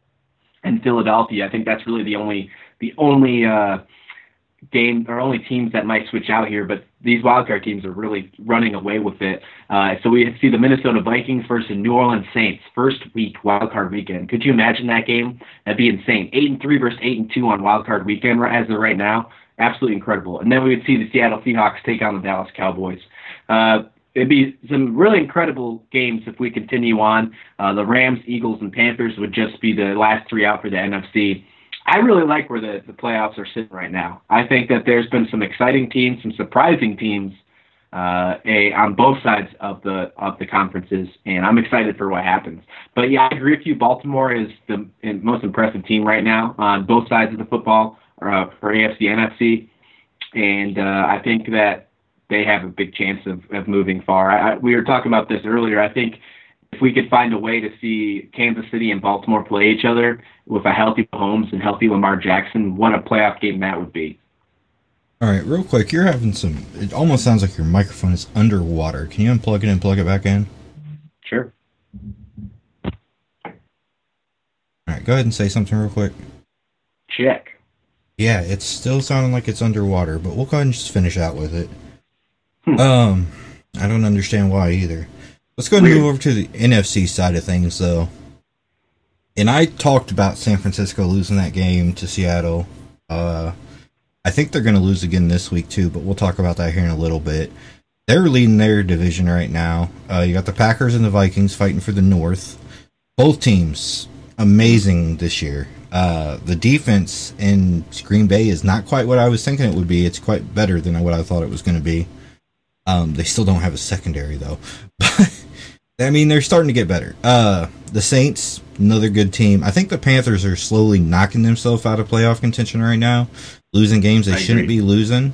and Philadelphia. I think that's really the only the only uh, game or only teams that might switch out here, but these wildcard teams are really running away with it. Uh, so we see the Minnesota Vikings versus New Orleans Saints first week wildcard weekend. Could you imagine that game? That'd be insane. Eight and three versus eight and two on wildcard weekend as of right now. absolutely incredible. And then we would see the Seattle Seahawks take on the Dallas Cowboys. Uh, it'd be some really incredible games if we continue on. Uh, the Rams, Eagles, and Panthers would just be the last three out for the N F C. I really like where the, the playoffs are sitting right now. I think that there's been some exciting teams, some surprising teams uh, a, on both sides of the of the conferences, and I'm excited for what happens. But yeah, I agree with you. Baltimore is the most impressive team right now on both sides of the football, uh, for A F C and N F C, and uh, I think that they have a big chance of, of moving far. I, we were talking about this earlier. I think if we could find a way to see Kansas City and Baltimore play each other with a healthy Mahomes and healthy Lamar Jackson, what a playoff game that would be. All right, real quick, you're having some, it almost sounds like your microphone is underwater. Can you unplug it and plug it back in? Sure. All right, go ahead and say something real quick. Check. Yeah, it's still sounding like it's underwater, but we'll go ahead and just finish out with it. Hmm. Um, I don't understand why either. Let's go ahead and move over to the N F C side of things, though. And I talked about San Francisco losing that game to Seattle. Uh, I think they're going to lose again this week, too, but we'll talk about that here in a little bit. They're leading their division right now. Uh, you got the Packers and the Vikings fighting for the North. Both teams amazing this year. Uh, the defense in Green Bay is not quite what I was thinking it would be. It's quite better than what I thought it was going to be. Um, they still don't have a secondary, though. I mean, they're starting to get better. Uh, the Saints, another good team. I think the Panthers are slowly knocking themselves out of playoff contention right now, losing games they shouldn't be losing.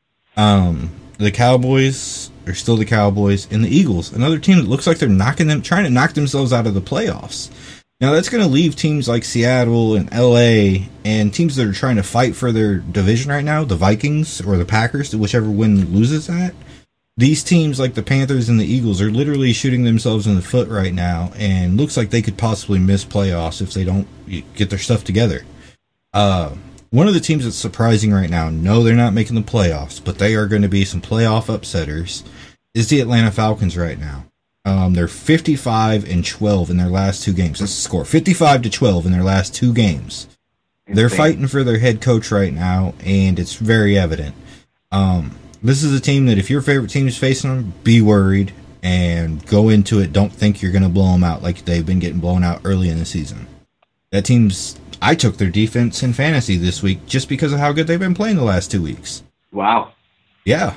Um, the Cowboys are still the Cowboys, and the Eagles, another team that looks like they're knocking them, trying to knock themselves out of the playoffs. Now, that's going to leave teams like Seattle and L A and teams that are trying to fight for their division right now, the Vikings or the Packers, whichever one loses that. These teams like the Panthers and the Eagles are literally shooting themselves in the foot right now, and looks like they could possibly miss playoffs if they don't get their stuff together. Uh, one of the teams that's surprising right now, no, they're not making the playoffs, but they are going to be some playoff upsetters, is the Atlanta Falcons right now. Um, they're fifty-five and twelve in their last two games. That's the score. fifty-five to twelve in their last two games. They're fighting for their head coach right now, and it's very evident. Um, This is a team that if your favorite team is facing them, be worried and go into it. Don't think you're going to blow them out like they've been getting blown out early in the season. That team's, I took their defense in fantasy this week just because of how good they've been playing the last two weeks. Wow. Yeah.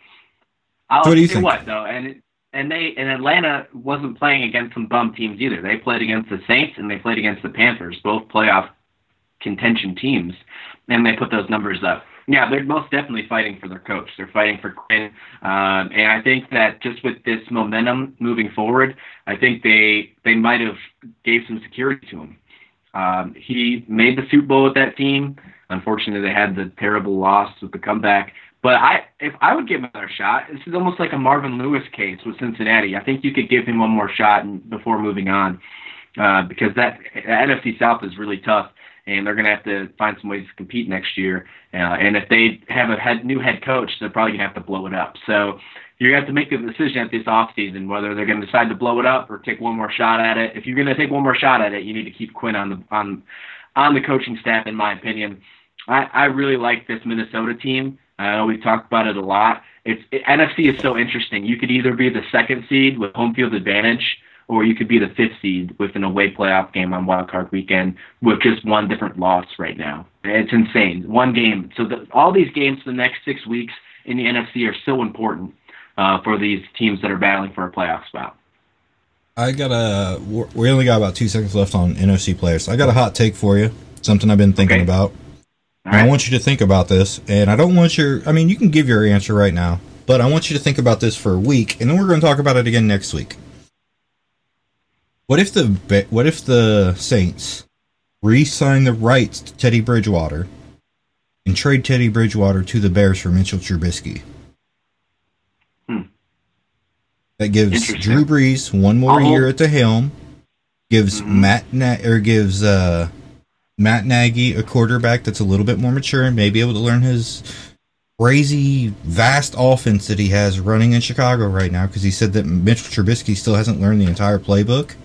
I'll so what do you think? What though, and it, and they and Atlanta wasn't playing against some bum teams either. They played against the Saints and they played against the Panthers, both playoff contention teams, and they put those numbers up. Yeah, they're most definitely fighting for their coach. They're fighting for Quinn. Um, and I think that just with this momentum moving forward, I think they they might have gave some security to him. Um, he made the Super Bowl with that team. Unfortunately, they had the terrible loss with the comeback. But I, if I would give him another shot, this is almost like a Marvin Lewis case with Cincinnati. I think you could give him one more shot before moving on, uh, because that N F C South is really tough. And they're going to have to find some ways to compete next year. Uh, and if they have a head, new head coach, they're probably going to have to blow it up. So you're going to have to make a decision at this offseason whether they're going to decide to blow it up or take one more shot at it. If you're going to take one more shot at it, you need to keep Quinn on the on on the coaching staff, in my opinion. I, I really like this Minnesota team. I know we've talked about it a lot. It's it, N F C is so interesting. You could either be the second seed with home field advantage, or you could be the fifth seed with an away playoff game on Wild Card Weekend with just one different loss right now. It's insane. One game. So the, all these games for the next six weeks in the N F C are so important uh, for these teams that are battling for a playoff spot. I got a. We only got about two seconds left on N F C players. I got a hot take for you. Something I've been thinking okay. about. Right. I want you to think about this, and I don't want your. I mean, you can give your answer right now, but I want you to think about this for a week, and then we're going to talk about it again next week. What if the what if the Saints re-sign the rights to Teddy Bridgewater and trade Teddy Bridgewater to the Bears for Mitchell Trubisky? Hmm. That gives Drew Brees one more I'll year at the helm, gives mm-hmm. Matt Na- or gives uh, Matt Nagy a quarterback that's a little bit more mature and may be able to learn his crazy, vast offense that he has running in Chicago right now, because he said that Mitchell Trubisky still hasn't learned the entire playbook.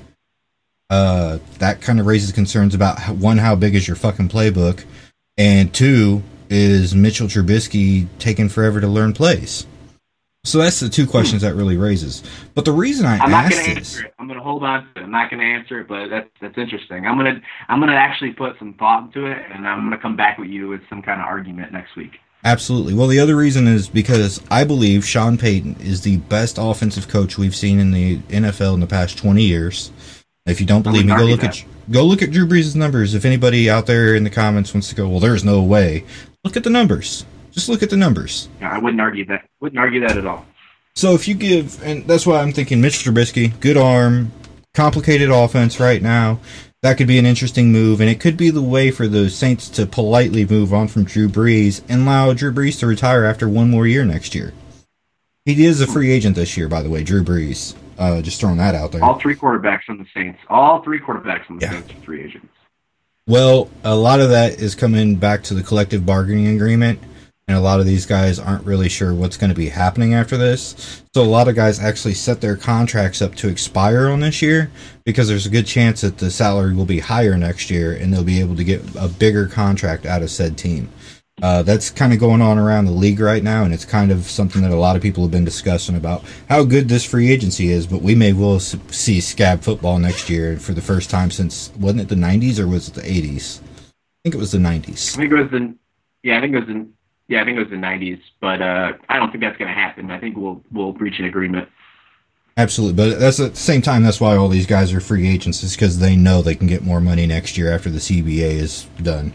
Uh, that kind of raises concerns about, how, one, how big is your fucking playbook, and two, is Mitchell Trubisky taking forever to learn plays? So that's the two questions that really raises. But the reason I I'm not asked going to this, answer it. I'm going to hold on to it. I'm not going to answer it, but that's that's interesting. I'm going to I'm going to actually put some thought into it, and I'm going to come back with you with some kind of argument next week. Absolutely. Well, the other reason is because I believe Sean Payton is the best offensive coach we've seen in the N F L in the past twenty years. If you don't believe me, go look that. at go look at Drew Brees' numbers. If anybody out there in the comments wants to go, well, there's no way. Look at the numbers. Just look at the numbers. Yeah, I wouldn't argue that. Wouldn't argue that at all. So if you give, and that's why I'm thinking Mitch Trubisky, good arm, complicated offense right now. That could be an interesting move, and it could be the way for the Saints to politely move on from Drew Brees and allow Drew Brees to retire after one more year next year. He is a free agent this year, by the way, Drew Brees. Uh, just throwing that out there. All three quarterbacks on the Saints. All three quarterbacks on the yeah. Saints are free agents. Well, a lot of that is coming back to the collective bargaining agreement, and a lot of these guys aren't really sure what's going to be happening after this. So a lot of guys actually set their contracts up to expire on this year because there's a good chance that the salary will be higher next year and they'll be able to get a bigger contract out of said team. Uh, that's kind of going on around the league right now, and it's kind of something that a lot of people have been discussing about how good this free agency is, but we may well see scab football next year for the first time since, wasn't it the nineties or was it the eighties? I think it was the nineties. I think it was the, yeah, I think it was the, yeah, I think it was the nineties, but uh, I don't think that's going to happen. I think we'll we'll reach an agreement. Absolutely, but that's at the same time, that's why all these guys are free agents, is because they know they can get more money next year after the C B A is done.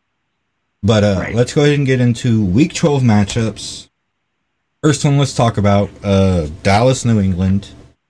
But uh, right. Let's go ahead and get into Week twelve matchups. First one, let's talk about uh, Dallas, New England.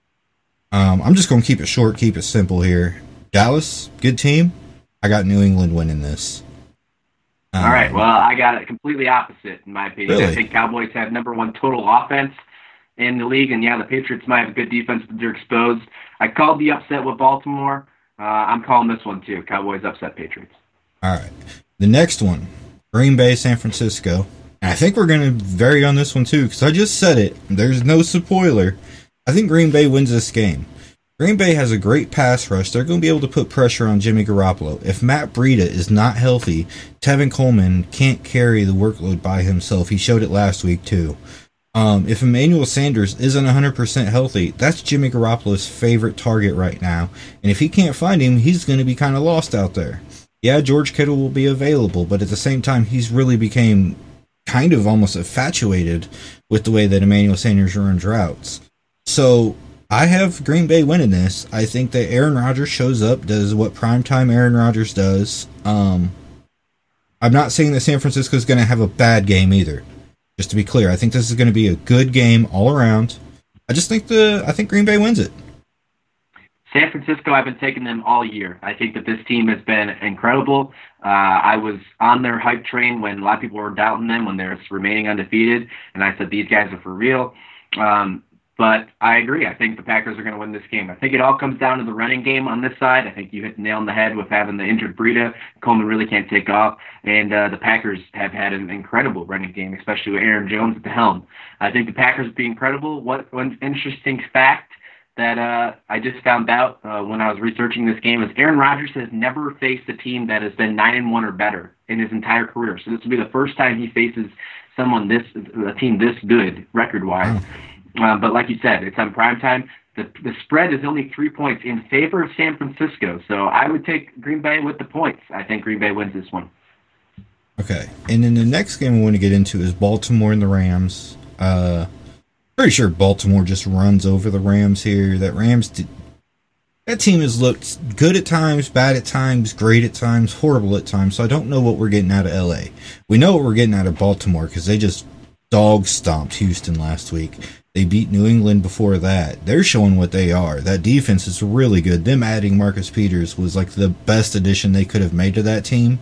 Um, I'm just going to keep it short, keep it simple here. Dallas, good team. I got New England winning this. Um, All right, well, I got it completely opposite, in my opinion. Really? I think Cowboys have number one total offense in the league, and yeah, the Patriots might have a good defense, but they're exposed. I called the upset with Baltimore. Uh, I'm calling this one, too. Cowboys upset Patriots. All right. The next one, Green Bay, San Francisco. And I think we're going to vary on this one, too, because I just said it. There's no spoiler. I think Green Bay wins this game. Green Bay has a great pass rush. They're going to be able to put pressure on Jimmy Garoppolo. If Matt Breida is not healthy, Tevin Coleman can't carry the workload by himself. He showed it last week, too. Um, if Emmanuel Sanders isn't one hundred percent healthy, that's Jimmy Garoppolo's favorite target right now. And if he can't find him, he's going to be kind of lost out there. Yeah, George Kittle will be available, but at the same time, he's really became kind of almost infatuated with the way that Emmanuel Sanders runs routes. So I have Green Bay winning this. I think that Aaron Rodgers shows up, does what primetime Aaron Rodgers does. Um, I'm not saying that San Francisco is going to have a bad game either. Just to be clear, I think this is going to be a good game all around. I just think the I think Green Bay wins it. San Francisco, I've been taking them all year. I think that this team has been incredible. Uh, I was on their hype train when a lot of people were doubting them, when they're remaining undefeated, and I said these guys are for real. Um, but I agree. I think the Packers are going to win this game. I think it all comes down to the running game on this side. I think you hit the nail on the head with having the injured Breida. Coleman really can't take off, and uh, the Packers have had an incredible running game, especially with Aaron Jones at the helm. I think the Packers will be incredible. What one interesting fact that uh, I just found out uh, when I was researching this game is Aaron Rodgers has never faced a team that has been nine and one or better in his entire career. So this will be the first time he faces someone this a team this good record wise. Uh, but like you said, it's on prime time. The the spread is only three points in favor of San Francisco. So I would take Green Bay with the points. I think Green Bay wins this one. Okay, and then the next game we want to get into is Baltimore and the Rams. Uh, pretty sure Baltimore just runs over the Rams here. That Rams, did, that team has looked good at times, bad at times, great at times, horrible at times. So I don't know what we're getting out of L A. We know what we're getting out of Baltimore because they just dog stomped Houston last week. They beat New England before that. They're showing what they are. That defense is really good. Them adding Marcus Peters was like the best addition they could have made to that team.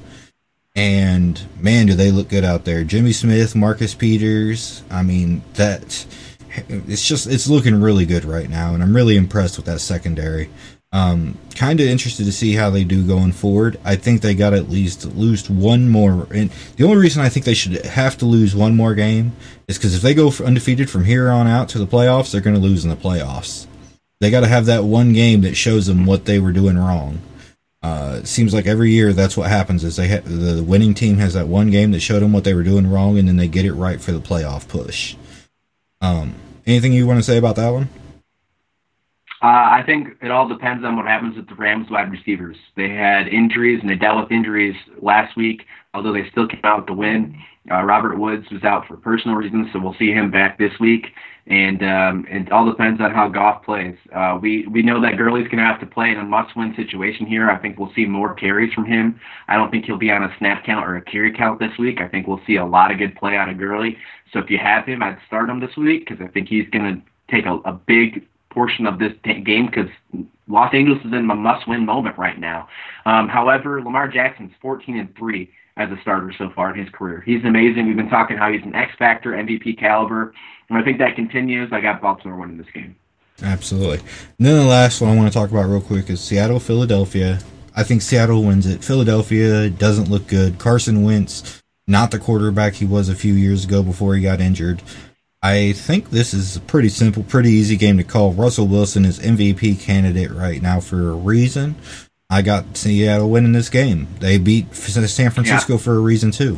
And, man, do they look good out there. Jimmy Smith, Marcus Peters. I mean, that it's just it's looking really good right now, and I'm really impressed with that secondary. Um, kind of interested to see how they do going forward. I think they got to at least lose one more. And the only reason I think they should have to lose one more game is because if they go undefeated from here on out to the playoffs, they're going to lose in the playoffs. They got to have that one game that shows them what they were doing wrong. Uh, it seems like every year that's what happens is they ha- the winning team has that one game that showed them what they were doing wrong, and then they get it right for the playoff push. Um, anything you want to say about that one? Uh, I think it all depends on what happens with the Rams wide receivers. They had injuries, and they dealt with injuries last week, although they still came out with the win. Uh, Robert Woods was out for personal reasons, so we'll see him back this week. And um, it all depends on how Goff plays. Uh, we, we know that Gurley's going to have to play in a must-win situation here. I think we'll see more carries from him. I don't think he'll be on a snap count or a carry count this week. I think we'll see a lot of good play out of Gurley. So if you have him, I'd start him this week because I think he's going to take a, a big portion of this t- game because Los Angeles is in a must-win moment right now. Um, however, Lamar Jackson's fourteen and three as a starter so far in his career. He's amazing. We've been talking how he's an X-factor, M V P caliber, and I think that continues. I got Baltimore winning this game. Absolutely. And then the last one I want to talk about real quick is Seattle, Philadelphia. I think Seattle wins it. Philadelphia doesn't look good. Carson Wentz, not the quarterback he was a few years ago before he got injured. I think this is a pretty simple, pretty easy game to call. Russell Wilson is M V P candidate right now for a reason. I got Seattle winning this game. They beat San Francisco yeah. for a reason, too.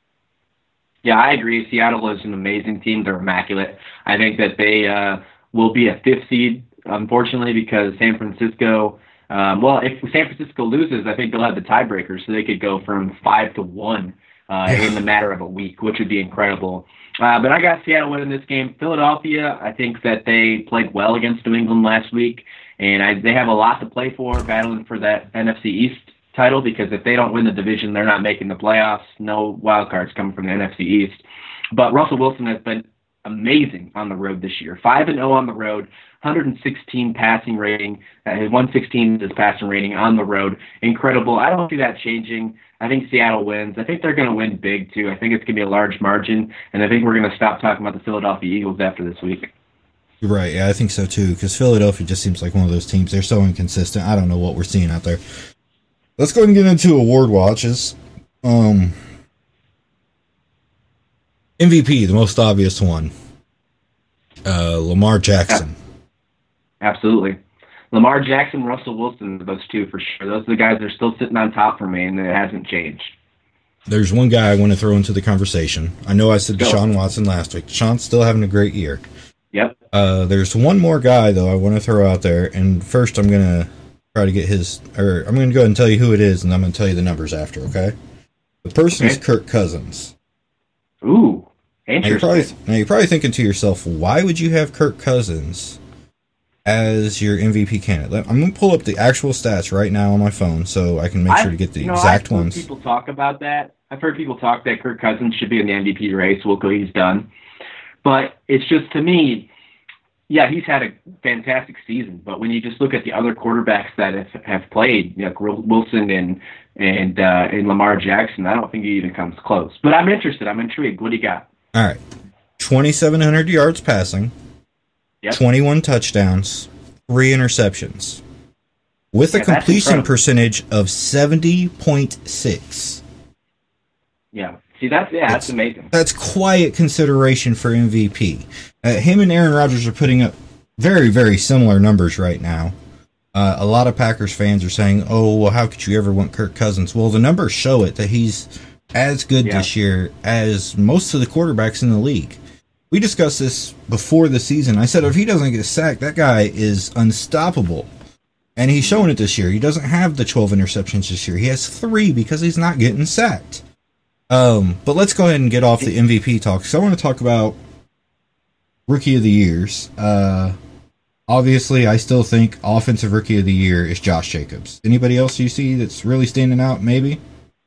Yeah, I agree. Seattle is an amazing team. They're immaculate. I think that they uh, will be a fifth seed, unfortunately, because San Francisco, um, well, if San Francisco loses, I think they'll have the tiebreaker, so they could go from five to one uh, yeah. in the matter of a week, which would be incredible. Uh, but I got Seattle winning this game. Philadelphia, I think that they played well against New England last week, and I, they have a lot to play for, battling for that N F C East title, because if they don't win the division, they're not making the playoffs. No wild cards coming from the N F C East. But Russell Wilson has been amazing on the road this year. five and oh on the road, one hundred sixteen passing rating. Uh, his one sixteen is his passing rating on the road. Incredible. I don't see that changing. I think Seattle wins. I think they're going to win big, too. I think it's going to be a large margin, and I think we're going to stop talking about the Philadelphia Eagles after this week. Right, yeah, I think so, too, because Philadelphia just seems like one of those teams. They're so inconsistent. I don't know what we're seeing out there. Let's go ahead and get into award watches. Um, M V P, the most obvious one. Uh, Lamar Jackson. Yeah, absolutely. Lamar Jackson, Russell Wilson, those two for sure. Those are the guys that are still sitting on top for me, and it hasn't changed. There's one guy I want to throw into the conversation. I know I said Deshaun Watson last week. Deshaun's still having a great year. Yep. Uh, there's one more guy, though, I want to throw out there, and first I'm going to try to get his, or I'm going to go ahead and tell you who it is, and I'm going to tell you the numbers after, okay? The person okay. is Kirk Cousins. Ooh, interesting. Now you're, probably, now you're probably thinking to yourself, why would you have Kirk Cousins as your M V P candidate? I'm going to pull up the actual stats right now on my phone so I can make I've, sure to get the you know, exact I've heard ones. People talk about that. I've heard people talk that Kirk Cousins should be in the M V P race. We'll go, he's done. But it's just, to me, yeah, he's had a fantastic season. But when you just look at the other quarterbacks that have, have played, you know, Wilson and and uh, and Lamar Jackson, I don't think he even comes close. But I'm interested. I'm intrigued. What do you got? All right. twenty-seven hundred yards passing. Yep. twenty-one touchdowns, three interceptions, with a yeah, completion percentage of seventy point six. Yeah, see, that's yeah, that's, that's amazing. That's quiet consideration for M V P. Uh, him and Aaron Rodgers are putting up very, very similar numbers right now. Uh, a lot of Packers fans are saying, oh, well, how could you ever want Kirk Cousins? Well, the numbers show it, that he's as good yeah. this year as most of the quarterbacks in the league. We discussed this before the season. I said if he doesn't get sacked, that guy is unstoppable. And he's showing it this year. He doesn't have the twelve interceptions this year. He has three because he's not getting sacked. Um, but let's go ahead and get off the M V P talk. So I want to talk about Rookie of the Years. Uh, obviously, I still think Offensive Rookie of the Year is Josh Jacobs. Anybody else you see that's really standing out, maybe?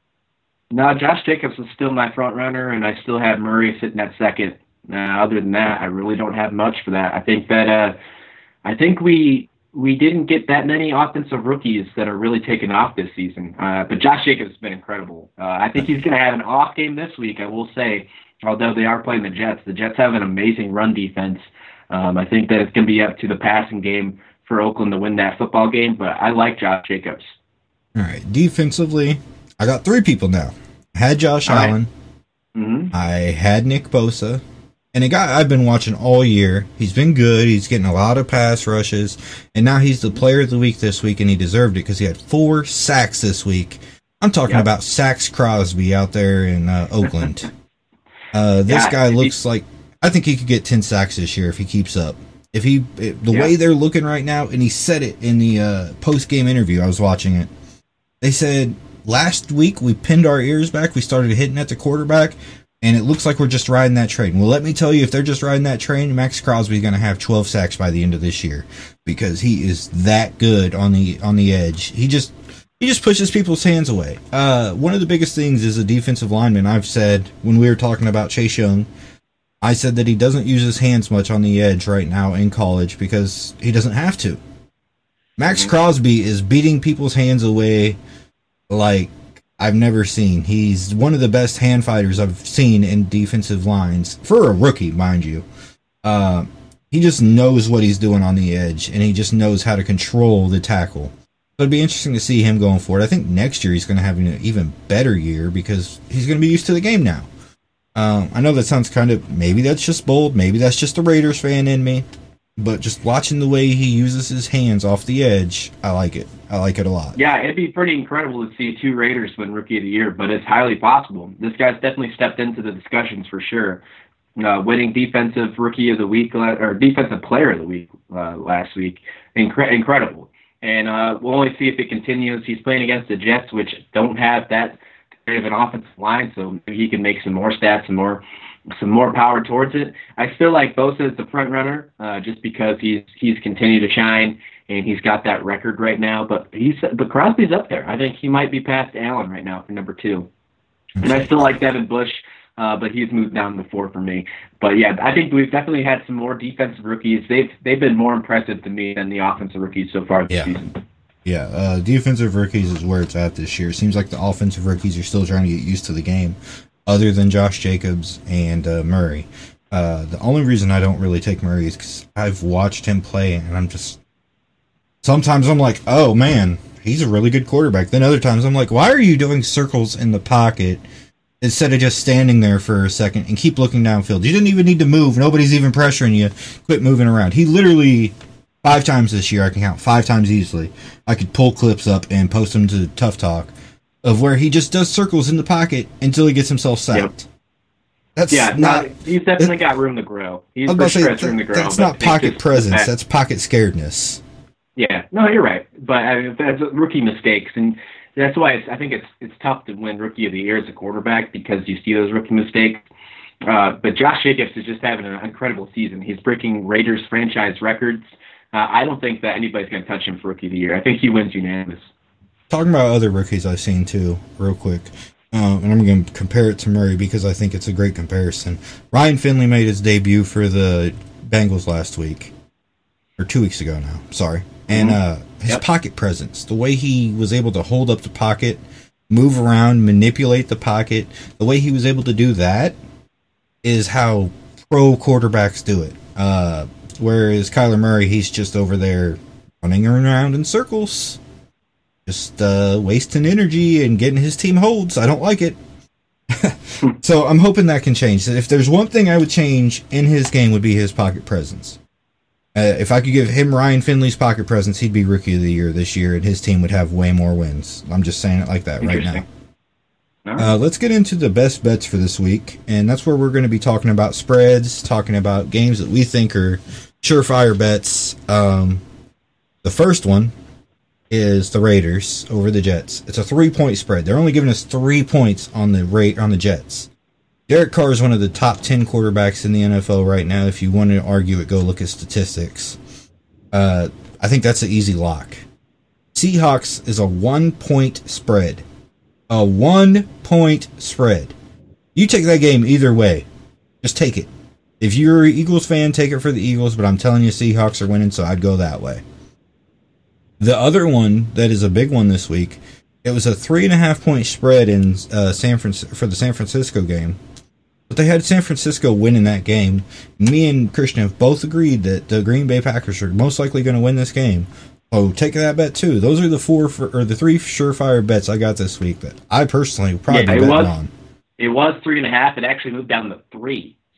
No, Josh Jacobs is still my front runner, and I still have Murray sitting at second. Uh, other than that, I really don't have much for that. I think that uh, I think we we didn't get that many offensive rookies that are really taking off this season. Uh, but Josh Jacobs has been incredible. Uh, I think he's going to have an off game this week, I will say, although they are playing the Jets. The Jets have an amazing run defense. Um, I think that it's going to be up to the passing game for Oakland to win that football game, but I like Josh Jacobs. All right, defensively, I got three people now. I had Josh All Allen. Right. Mm-hmm. I had Nick Bosa. And a guy I've been watching all year, he's been good, he's getting a lot of pass rushes, and now he's the player of the week this week, and he deserved it because he had four sacks this week. I'm talking yep. about Sax Crosby out there in uh, Oakland. uh, this yeah, guy looks he, like, I think he could get ten sacks this year if he keeps up. If he, it, the yeah. way they're looking right now, and he said it in the uh, post-game interview, I was watching it. They said, last week we pinned our ears back, we started hitting at the quarterback, and it looks like we're just riding that train. Well, let me tell you, if they're just riding that train, Max Crosby's going to have twelve sacks by the end of this year because he is that good on the on the edge. He just he just pushes people's hands away. Uh, one of the biggest things is a defensive lineman. I've said when we were talking about Chase Young, I said that he doesn't use his hands much on the edge right now in college because he doesn't have to. Max Crosby is beating people's hands away like I've never seen. He's one of the best hand fighters I've seen in defensive lines, for a rookie, mind you. Uh, he just knows what he's doing on the edge, and he just knows how to control the tackle. So it'd be interesting to see him going forward. I think next year he's going to have an even better year because he's going to be used to the game now. Um, I know that sounds kind of, maybe that's just bold, maybe that's just a Raiders fan in me, but just watching the way he uses his hands off the edge, I like it. I like it a lot. Yeah, it'd be pretty incredible to see two Raiders win Rookie of the Year, but it's highly possible. This guy's definitely stepped into the discussions for sure. Uh, winning Defensive Rookie of the Week, or Defensive Player of the Week uh, last week, Incre- incredible. And uh, we'll only see if it continues. He's playing against the Jets, which don't have that great of an offensive line, so maybe he can make some more stats and more some more power towards it. I feel like Bosa is the front runner uh, just because he's he's continued to shine and he's got that record right now. But he's but Crosby's up there. I think he might be past Allen right now for number two. And I still like Devin Bush, uh, but he's moved down to four for me. But yeah, I think we've definitely had some more defensive rookies. They've they've been more impressive to me than the offensive rookies so far this yeah. season. Yeah, uh, defensive rookies is where it's at this year. It seems like the offensive rookies are still trying to get used to the game, other than Josh Jacobs and uh, Murray. Uh, the only reason I don't really take Murray is because I've watched him play, and I'm just... Sometimes I'm like, oh, man, he's a really good quarterback. Then other times I'm like, why are you doing circles in the pocket instead of just standing there for a second and keep looking downfield? You didn't even need to move. Nobody's even pressuring you. Quit moving around. He literally... Five times this year, I can count five times easily. I could pull clips up and post them to Tough Talk of where he just does circles in the pocket until he gets himself sacked. Yep. That's yeah, not. No, he's definitely got room to grow. He's for sure that, room to grow. That's not pocket presence. That's pocket scaredness. Yeah, no, you're right. But I mean, that's rookie mistakes, and that's why it's, I think it's it's tough to win Rookie of the Year as a quarterback because you see those rookie mistakes. Uh, but Josh Jacobs is just having an incredible season. He's breaking Raiders franchise records. Uh, I don't think that anybody's going to touch him for Rookie of the Year. I think he wins unanimous. Talking about other rookies I've seen too, real quick, um, and I'm going to compare it to Murray because I think it's a great comparison. Ryan Finley made his debut for the Bengals last week, or two weeks ago now, sorry. And uh, his yep. pocket presence, the way he was able to hold up the pocket, move around, manipulate the pocket, the way he was able to do that is how pro quarterbacks do it. Uh Whereas Kyler Murray, he's just over there running around in circles, just uh, wasting energy and getting his team holds. I don't like it. So I'm hoping that can change. If there's one thing I would change in his game would be his pocket presence. Uh, if I could give him Ryan Finley's pocket presence, he'd be Rookie of the Year this year, and his team would have way more wins. I'm just saying it like that right now. Uh, let's get into the best bets for this week, and that's where we're going to be talking about spreads, talking about games that we think are surefire bets. Um, the first one is the Raiders over the Jets. It's a three-point spread. They're only giving us three points on the rate on the Jets. Derek Carr is one of the top ten quarterbacks in the N F L right now. If you want to argue it, go look at statistics. Uh, I think that's an easy lock. Seahawks is a one-point spread. A one-point spread. You take that game either way. Just take it. If you're an Eagles fan, take it for the Eagles, but I'm telling you Seahawks are winning, so I'd go that way. The other one that is a big one this week, it was a three and a half point spread in uh, San Francisco for the San Francisco game, but they had San Francisco winning that game. Me and Christian have both agreed that the Green Bay Packers are most likely going to win this game. Oh, take that bet too. Those are the four for, or the three surefire bets I got this week that I personally would probably yeah, be betting was, on. It was three and a half. It actually moved down to three.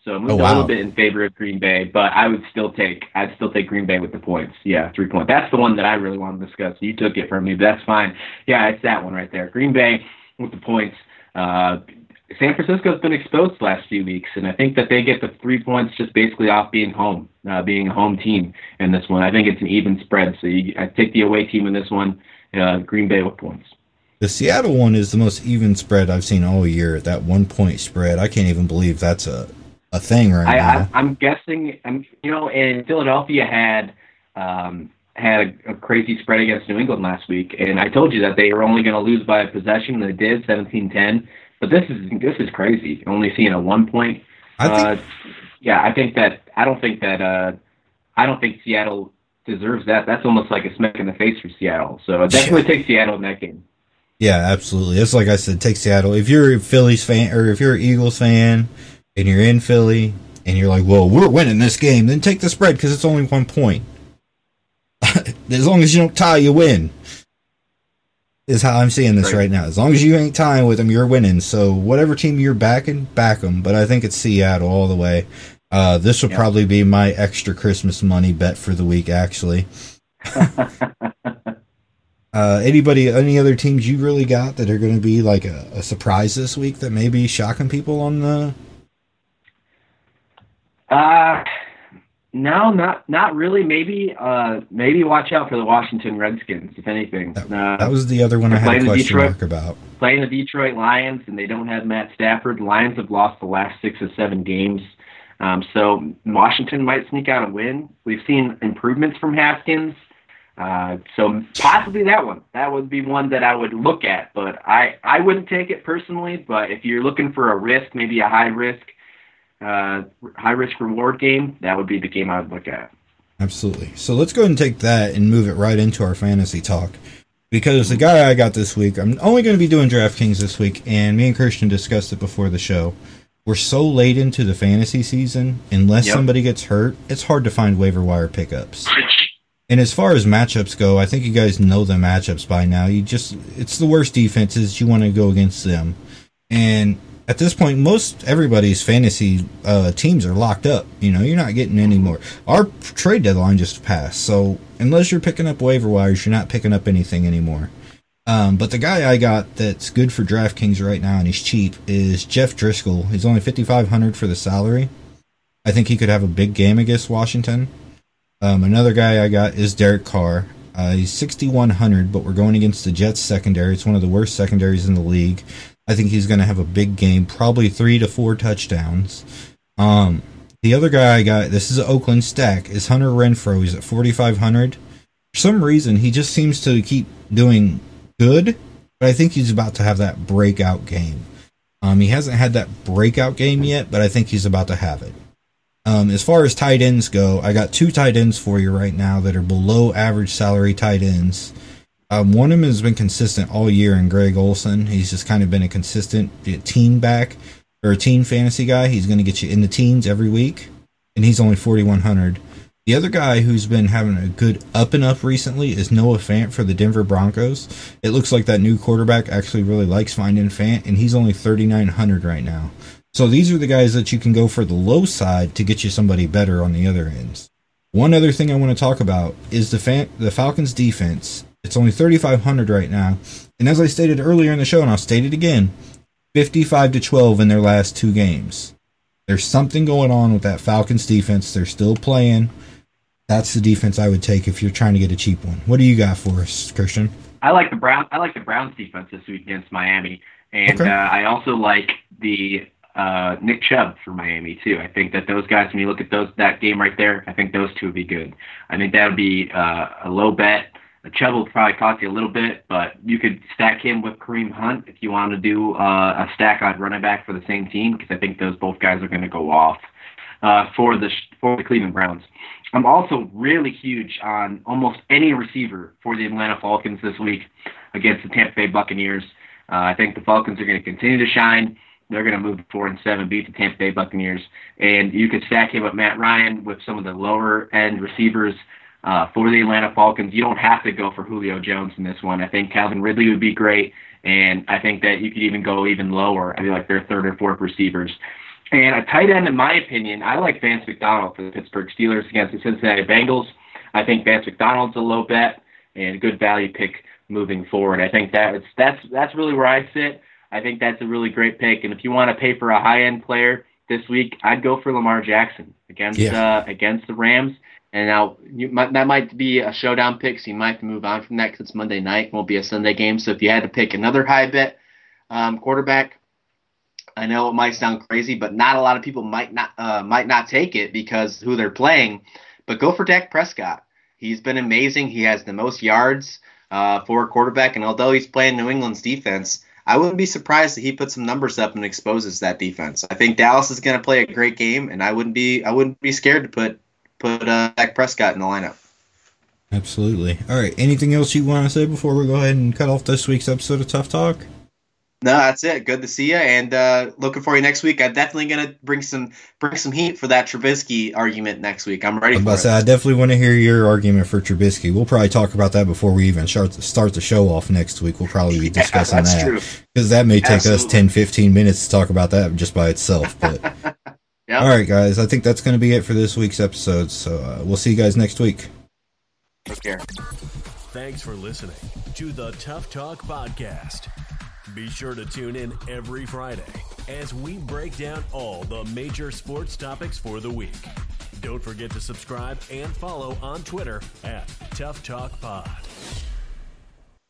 So I moved Oh, a wow. little bit in favor of Green Bay, but I would still take I'd still take Green Bay with the points. Yeah, three points. That's the one that I really want to discuss. You took it from me, but that's fine. Yeah, it's that one right there. Green Bay with the points. Uh, San Francisco's been exposed the last few weeks, and I think that they get the three points just basically off being home, uh, being a home team in this one. I think it's an even spread, so you, I take the away team in this one, uh, Green Bay with points. The Seattle one is the most even spread I've seen all year. That one point spread, I can't even believe that's a, a thing right I, now. I, I'm guessing, I'm, you know, and Philadelphia had um, had a, a crazy spread against New England last week, and I told you that they were only going to lose by a possession, and they did, seventeen ten. But this is this is crazy. Only seeing a one point. I think, uh, yeah, I think that I don't think that uh, I don't think Seattle deserves that. That's almost like a smack in the face for Seattle. So I definitely take Seattle in that game. yeah, absolutely. It's like I said, take Seattle. If you're a Phillies fan or if you're an Eagles fan and you're in Philly and you're like, well, we're winning this game, then take the spread because it's only one point. As long as you don't tie, you win. Is how I'm seeing this Right. right now. As long as you ain't tying with them, you're winning. So whatever team you're backing, back them. But I think it's Seattle all the way. Uh, this will Yeah. probably be my extra Christmas money bet for the week, actually. Uh, anybody, any other teams you really got that are going to be like a, a surprise this week that may be shocking people on the? Uh, no, not not really. Maybe uh, maybe watch out for the Washington Redskins, if anything. That, Uh, that was the other one I they're had a playing the question Detroit- mark about. playing the Detroit Lions, and they don't have Matt Stafford. The Lions have lost the last six or seven games. Um, so Washington might sneak out a win. We've seen improvements from Haskins. Uh, so possibly that one. That would be one that I would look at, but I, I wouldn't take it personally. But if you're looking for a risk, maybe a high risk, uh, high risk reward game, that would be the game I would look at. Absolutely. So let's go ahead and take that and move it right into our fantasy talk. Because the guy I got this week, I'm only going to be doing DraftKings this week, and me and Christian discussed it before the show. We're so late into the fantasy season, unless Yep. somebody gets hurt, it's hard to find waiver wire pickups. And as far as matchups go, I think you guys know the matchups by now. You just, it's the worst defenses. You want to go against them. And at this point, most everybody's fantasy uh, teams are locked up. You know, you're not getting any more. Our trade deadline just passed, so unless you're picking up waiver wires, you're not picking up anything anymore. Um, but the guy I got that's good for DraftKings right now, and he's cheap, is Jeff Driscoll. He's only fifty-five hundred dollars for the salary. I think he could have a big game against Washington. Um, another guy I got is Derek Carr. Uh, he's sixty-one hundred, but we're going against the Jets secondary. It's one of the worst secondaries in the league. I think he's going to have a big game, probably three to four touchdowns. Um, the other guy I got, this is an Oakland stack, is Hunter Renfrow. He's at forty-five hundred. For some reason, he just seems to keep doing good, but I think he's about to have that breakout game. Um, he hasn't had that breakout game yet, but I think he's about to have it. Um, as far as tight ends go, I got two tight ends for you right now that are below average salary tight ends. Um, one of them has been consistent all year in Greg Olsen. He's just kind of been a consistent teen back or a teen fantasy guy. He's going to get you in the teens every week, and he's only forty-one hundred. The other guy who's been having a good up and up recently is Noah Fant for the Denver Broncos. It looks like that new quarterback actually really likes finding Fant, and he's only thirty-nine hundred right now. So these are the guys that you can go for the low side to get you somebody better on the other ends. One other thing I want to talk about is the Fan- the Falcons defense. It's only thirty-five hundred right now. And as I stated earlier in the show, and I'll state it again, fifty-five to twelve in their last two games. There's something going on with that Falcons defense. They're still playing. That's the defense I would take if you're trying to get a cheap one. What do you got for us, Christian? I like the Brown. I like the Browns defense this week against Miami, and Okay. uh, I also like the uh, Nick Chubb for Miami too. I think that those guys, when you look at those that game right there, I think those two would be good. I think that would be uh, a low bet. Chubb will probably cost you a little bit, but you could stack him with Kareem Hunt if you want to do uh, a stack on running back for the same team, because I think those both guys are going to go off uh, for the for the Cleveland Browns. I'm also really huge on almost any receiver for the Atlanta Falcons this week against the Tampa Bay Buccaneers. Uh, I think the Falcons are going to continue to shine. They're going to move four and seven, beat the Tampa Bay Buccaneers, and you could stack him with Matt Ryan with some of the lower end receivers uh, for the Atlanta Falcons. You don't have to go for Julio Jones in this one. I think Calvin Ridley would be great, and I think that you could even go even lower. I feel like they're third or fourth receivers. And a tight end, in my opinion, I like Vance McDonald for the Pittsburgh Steelers against the Cincinnati Bengals. I think Vance McDonald's a low bet and a good value pick moving forward. I think that it's, that's that's really where I sit. I think that's a really great pick. And if you want to pay for a high-end player this week, I'd go for Lamar Jackson against yeah. uh, against the Rams. And now you might, that might be a showdown pick, so you might have to move on from that because it's Monday night. It won't be a Sunday game. So if you had to pick another high bet um, quarterback, I know it might sound crazy, but not a lot of people might not uh, might not take it because who they're playing. But go for Dak Prescott. He's been amazing. He has the most yards uh, for a quarterback, and although he's playing New England's defense, I wouldn't be surprised if he puts some numbers up and exposes that defense. I think Dallas is going to play a great game, and I wouldn't be I wouldn't be scared to put put uh, Dak Prescott in the lineup. Absolutely. All right. Anything else you want to say before we go ahead and cut off this week's episode of Tough Talk? No, that's it. Good to see you, and uh, looking for you next week. I'm definitely gonna bring some bring some heat for that Trubisky argument next week. I'm ready. I'm for about it. to say, I definitely want to hear your argument for Trubisky. We'll probably talk about that before we even start start the show off next week. We'll probably be discussing yeah, that's that true. because that may take Absolutely. us ten, fifteen minutes to talk about that just by itself. But Yep. all right, guys, I think that's going to be it for this week's episode. So uh, we'll see you guys next week. Take care. Thanks for listening to the Tough Talk Podcast. Be sure to tune in every Friday as we break down all the major sports topics for the week. Don't forget to subscribe and follow on Twitter at Tough Talk Pod.